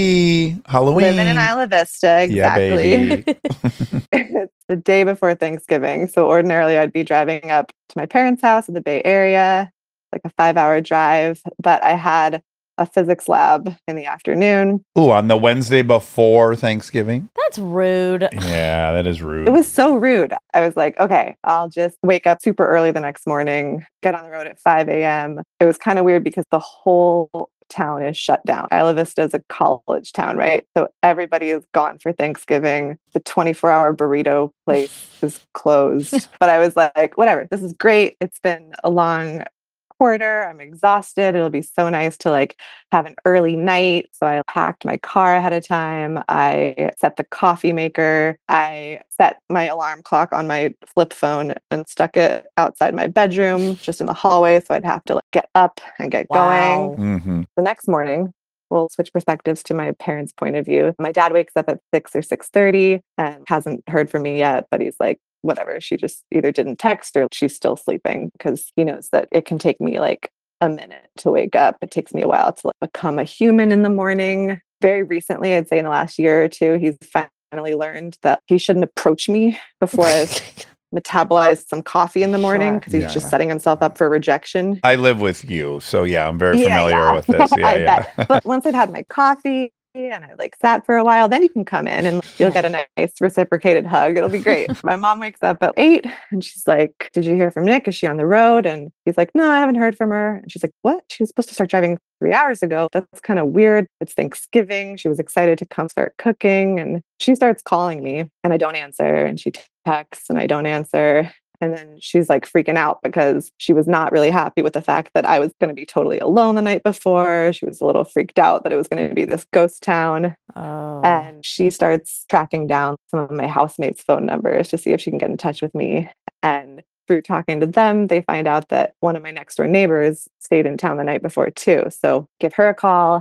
DP, Halloween. Living in Isla Vista, Yeah, exactly. baby. It's the day before Thanksgiving. So ordinarily I'd be driving up to my parents' house in the Bay Area, like a 5-hour drive. But I had a physics lab in the afternoon. Ooh, on the Wednesday before Thanksgiving? That's rude. Yeah, that is rude. It was so rude. I was like, okay, I'll just wake up super early the next morning, get on the road at 5 a.m. It was kind of weird because the whole town is shut down. Isla Vista is a college town, right? So everybody is gone for Thanksgiving. The 24-hour burrito place is closed. But I was like, whatever, this is great. It's been a long quarter. I'm exhausted. It'll be so nice to like have an early night. So I packed my car ahead of time. I set the coffee maker. I set my alarm clock on my flip phone and stuck it outside my bedroom, just in the hallway. So I'd have to like get up and get Wow. going. Mhm. The next morning, we'll switch perspectives to my parents' point of view. My dad wakes up at 6 or 6:30 and hasn't heard from me yet, but he's like, whatever. She just either didn't text or she's still sleeping because he knows that it can take me like a minute to wake up. It takes me a while to like, become a human in the morning. Very recently, I'd say in the last year or two, he's finally learned that he shouldn't approach me before I've metabolized some coffee in the morning because he's Yeah. just setting himself up for rejection. I live with you, so yeah, I'm very Yeah, familiar yeah. with this. Yeah, I yeah. bet. But once I've had my coffee and I like sat for a while, then you can come in and you'll get a nice reciprocated hug. It'll be great. My mom wakes up at 8 and she's like, "Did you hear from Nick? Is she on the road?" And he's like, "No, I haven't heard from her." And she's like, "What? She was supposed to start driving 3 hours ago. That's kind of weird. It's Thanksgiving. She was excited to come start cooking." And she starts calling me and I don't answer. And she texts and I don't answer. And then she's like freaking out because she was not really happy with the fact that I was going to be totally alone the night before. She was a little freaked out that it was going to be this ghost town. Oh. And she starts tracking down some of my housemates' phone numbers to see if she can get in touch with me. And through talking to them, they find out that one of my next door neighbors stayed in town the night before too. So give her a call.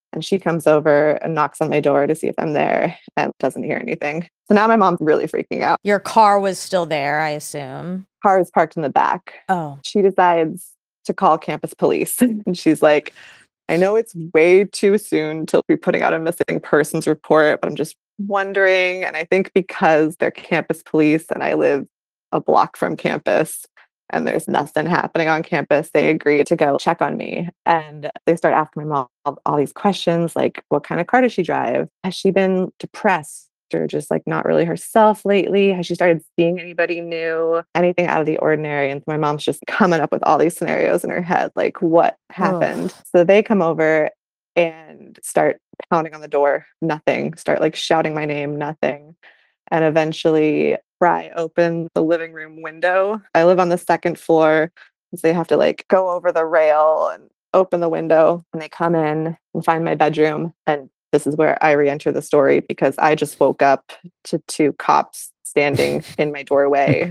And she comes over and knocks on my door to see if I'm there and doesn't hear anything. So now my mom's really freaking out. Your car was still there, I assume. Car is parked in the back. Oh. She decides to call campus police. And she's like, I know it's way too soon to be putting out a missing persons report, but I'm just wondering. And I think because they're campus police and I live a block from campus and there's nothing happening on campus, they agree to go check on me. And they start asking my mom all these questions, like, what kind of car does she drive? Has she been depressed or just like not really herself lately? Has she started seeing anybody new? Anything out of the ordinary? And my mom's just coming up with all these scenarios in her head, like what happened? So they come over and start pounding on the door, nothing. Start like shouting my name, nothing. And eventually pry open the living room window. I live on the second floor, so they have to like go over the rail and open the window, and they come in and find my bedroom. And this is where I re-enter the story because I just woke up to 2 cops standing in my doorway.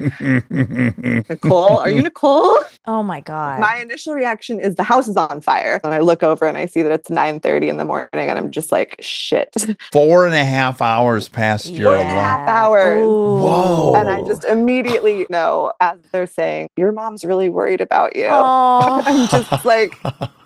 Nicole, are you Nicole? Oh my God. My initial reaction is the house is on fire. And I look over and I see that it's 9:30 in the morning and I'm just like, shit. 4.5 hours past your 4.5 alarm. hours. Ooh. Whoa. And I just immediately know as they're saying, your mom's really worried about you. Oh. I'm just like,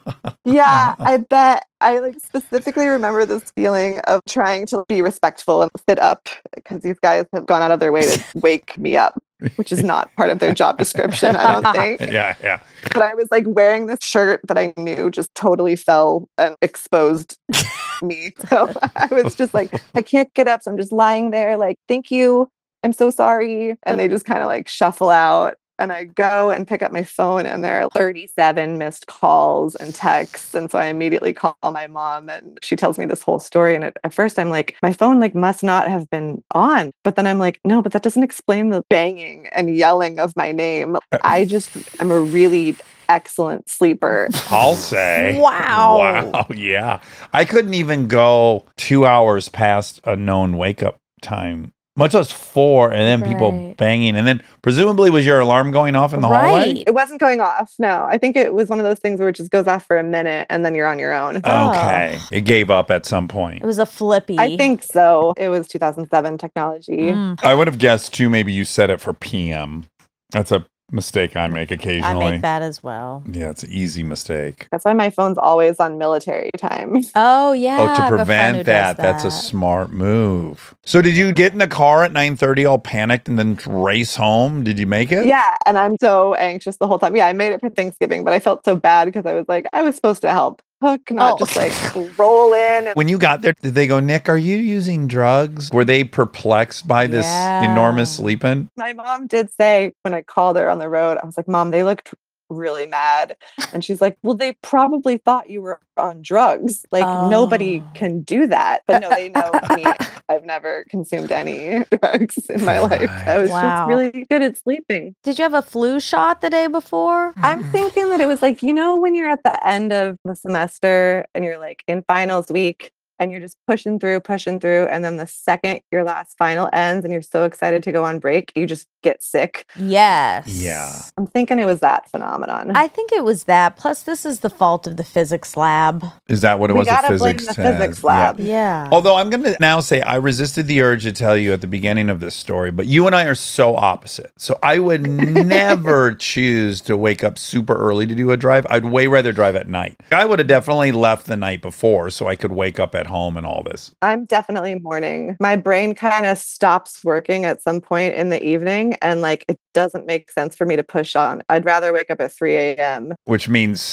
yeah, I bet. I like specifically remember this feeling of trying to be respectful and sit up because these guys have gone out of their way to wake me up, which is not part of their job description, I don't think. Yeah. But I was like wearing this shirt that I knew just totally fell and exposed me. So I was just like, I can't get up. So I'm just lying there like, thank you. I'm so sorry. And they just kind of like shuffle out. And I go and pick up my phone and there are 37 missed calls and texts. And so I immediately call my mom and she tells me this whole story. And at first I'm like, my phone like must not have been on. But then I'm like, no, but that doesn't explain the banging and yelling of my name. I'm a really excellent sleeper. I'll say. Wow. Yeah. I couldn't even go 2 hours past a known wake up time, much less 4, and then people Right. banging. And then presumably was your alarm going off in the hallway? Right. It wasn't going off. No, I think it was one of those things where it just goes off for a minute and then you're on your own. Oh. Okay. It gave up at some point. It was a flippy. I think so. It was 2007 technology. Mm, I would have guessed too, maybe you set it for PM. That's a mistake I make I occasionally. make that as well. Yeah, it's an easy mistake. That's why my phone's always on military time. Oh yeah. Oh, I to have a friend who prevent does that. That's a that. smart move. So did you get in the car at 9:30 all panicked and then race home? Did you make it? Yeah, and I'm so anxious the whole time. Yeah, I made it for Thanksgiving, but I felt so bad because I was like, I was supposed to help Hook, not Oh. just like roll in. And When you got there, did they go, Nick, are you using drugs? Were they perplexed by this Yeah. enormous sleep-in? my mom did say when I called her on the road, I was like, Mom, they looked really mad. And she's like, well, they probably thought you were on drugs. Like nobody Oh. can do that. But no, they know me. I've never consumed any drugs in my life. I was Wow. just really good at sleeping. Did you have a flu shot the day before? I'm thinking that it was like, you know, when you're at the end of the semester and you're like in finals week and you're just pushing through. And then the second your last final ends and you're so excited to go on break, you just get sick. Yes. Yeah. I'm thinking it was that phenomenon. I think it was that. Plus, this is the fault of the physics lab. Is that what it We was? gotta blame the physics lab. Yeah. Although I'm going to now say I resisted the urge to tell you at the beginning of this story, but you and I are so opposite. So I would never choose to wake up super early to do a drive. I'd way rather drive at night. I would have definitely left the night before so I could wake up at home and all this. I'm definitely morning. My brain kind of stops working at some point in the evening and like it doesn't make sense for me to push on. I'd rather wake up at 3 a.m. Which means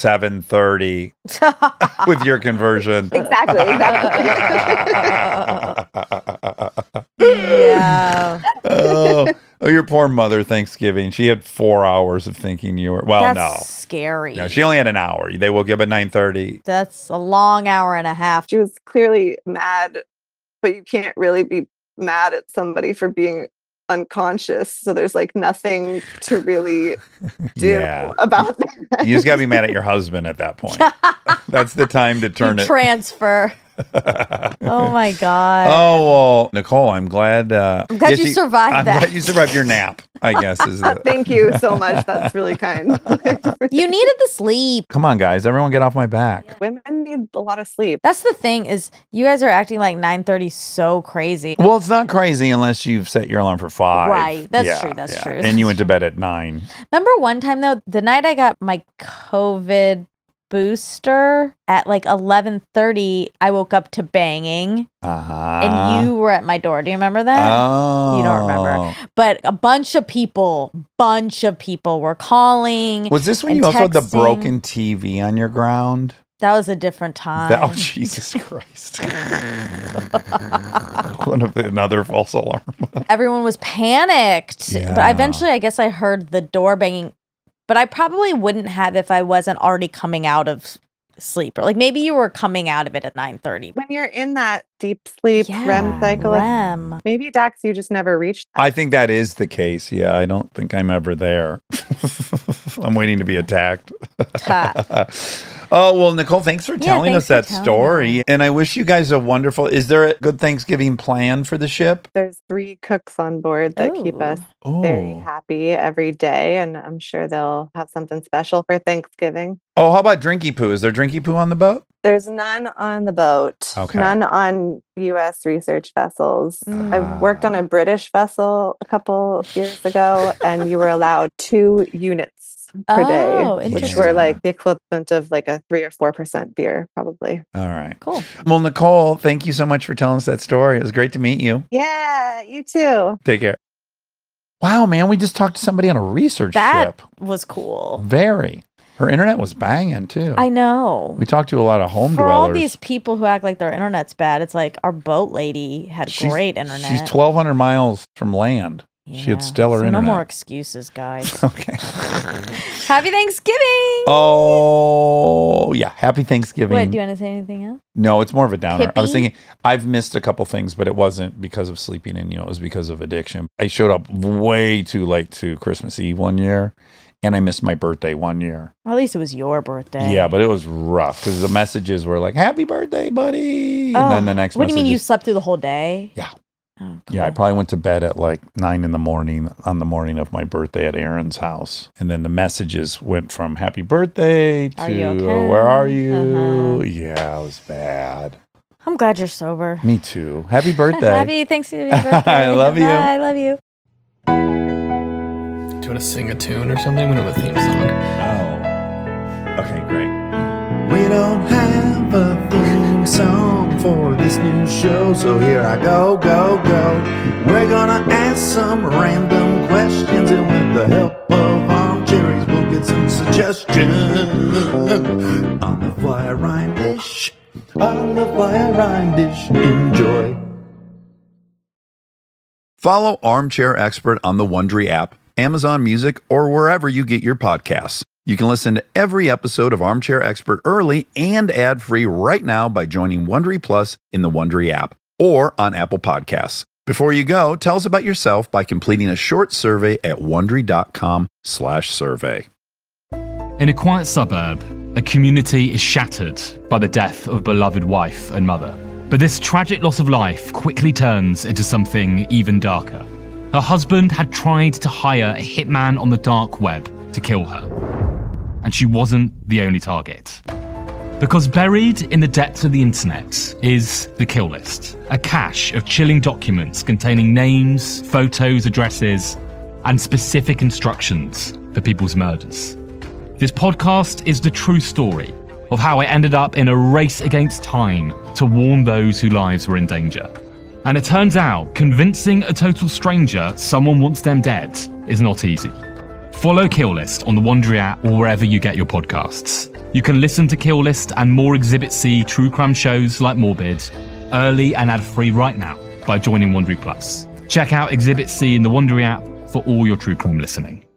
7:30 with your conversion. Exactly. Yeah. Oh, your poor mother Thanksgiving. She had 4 hours of thinking you were That's scary. No, she only had an hour. They woke you up at 9:30. That's a long hour and a half. She was clearly mad, but you can't really be mad at somebody for being unconscious. So there's like nothing to really do Yeah. about that. You just gotta be mad at your husband at that point. That's the time to turn You it. transfer. Oh my God. Oh well, Nicole, I'm glad. I'm glad you survived I'm that. glad you survived your nap. I guess is the... Thank you so much. That's really kind. You needed the sleep. Come on, guys. Everyone get off my back. Women need a lot of sleep. That's the thing is you guys are acting like 9:30 so crazy. Well, it's not crazy unless you've set your alarm for 5. Right. That's true. That's true. And you went to bed at 9. Remember one time though, the night I got my COVID booster at like 11:30, I woke up to banging and you were at my door. Do you remember that? Oh. You don't remember. But a bunch of people were calling. Was this when and you also had the texting. broken TV on your ground? That was a different time. Oh, Jesus Christ. Another false alarm. Everyone was panicked. Yeah. But eventually, I guess I heard the door banging. But I probably wouldn't have if I wasn't already coming out of sleep. Or like maybe you were coming out of it at 9:30. When you're in that deep sleep REM cycle, REM. maybe Dax, you just never reached that. I think that is the case. Yeah, I don't think I'm ever there. I'm waiting to be attacked. Oh, well, Nicole, thanks for telling us that story. And I wish you guys a wonderful... Is there a good Thanksgiving plan for the ship? There's 3 cooks on board that keep us very happy every day. And I'm sure they'll have something special for Thanksgiving. Oh, how about Drinky Poo? Is there Drinky Poo on the boat? There's none on the boat. Okay. None on U.S. research vessels. I worked on a British vessel a couple years ago, and you were allowed 2 units per day, which were like the equivalent of like a 3 or 4% beer, probably. All right. Cool. Well, Nicole, thank you so much for telling us that story. It was great to meet you. Yeah, you too. Take care. Wow, man, we just talked to somebody on a research ship. That was cool. Very. Her internet was banging too. I know. We talked to a lot of home For dwellers. all these people who act like their internet's bad, it's like our boat lady had great internet. She's 1,200 miles from land. She had stellar internet. No more excuses, guys. Okay. Happy Thanksgiving! Oh, yeah. Happy Thanksgiving. Wait, do you want to say anything else? No, it's more of a downer. I was Hippie? thinking I've missed a couple things, but it wasn't because of sleeping in, it was because of addiction. I showed up way too late to Christmas Eve one year, and I missed my birthday one year. Well, at least it was your birthday. Yeah, but it was rough because the messages were like, happy birthday, buddy. And then the next What do you mean message you is- slept through the whole day? Yeah. Oh, Yeah, I probably went to bed at like 9 in the morning on the morning of my birthday at Aaron's house. And then the messages went from happy birthday to Are you okay? where are you? Yeah, it was bad. I'm glad you're sober. Me too. Happy birthday. Happy Thanksgiving birthday. I love you. Bye, I love you. Do you want to sing a tune or something? We don't have a theme song. Oh. Okay, great. We don't have a theme song for this new show, so here I go. We're gonna ask some random questions, and with the help of armchairs, we'll get some suggestions. On the fly rhyme dish, enjoy. Follow Armchair Expert on the Wondery app, Amazon Music, or wherever you get your podcasts. You can listen to every episode of Armchair Expert early and ad-free right now by joining Wondery Plus in the Wondery app or on Apple Podcasts. Before you go, tell us about yourself by completing a short survey at Wondery.com/survey. In a quiet suburb, a community is shattered by the death of a beloved wife and mother. But this tragic loss of life quickly turns into something even darker. Her husband had tried to hire a hitman on the dark web to kill her. And she wasn't the only target. Because buried in the depths of the internet is the kill list, a cache of chilling documents containing names, photos, addresses, and specific instructions for people's murders. This podcast is the true story of how I ended up in a race against time to warn those whose lives were in danger. And it turns out convincing a total stranger someone wants them dead is not easy. Follow Kill List on the Wondery app or wherever you get your podcasts. You can listen to Kill List and more Exhibit C true crime shows like Morbid early and ad-free right now by joining Wondery Plus. Check out Exhibit C in the Wondery app for all your true crime listening.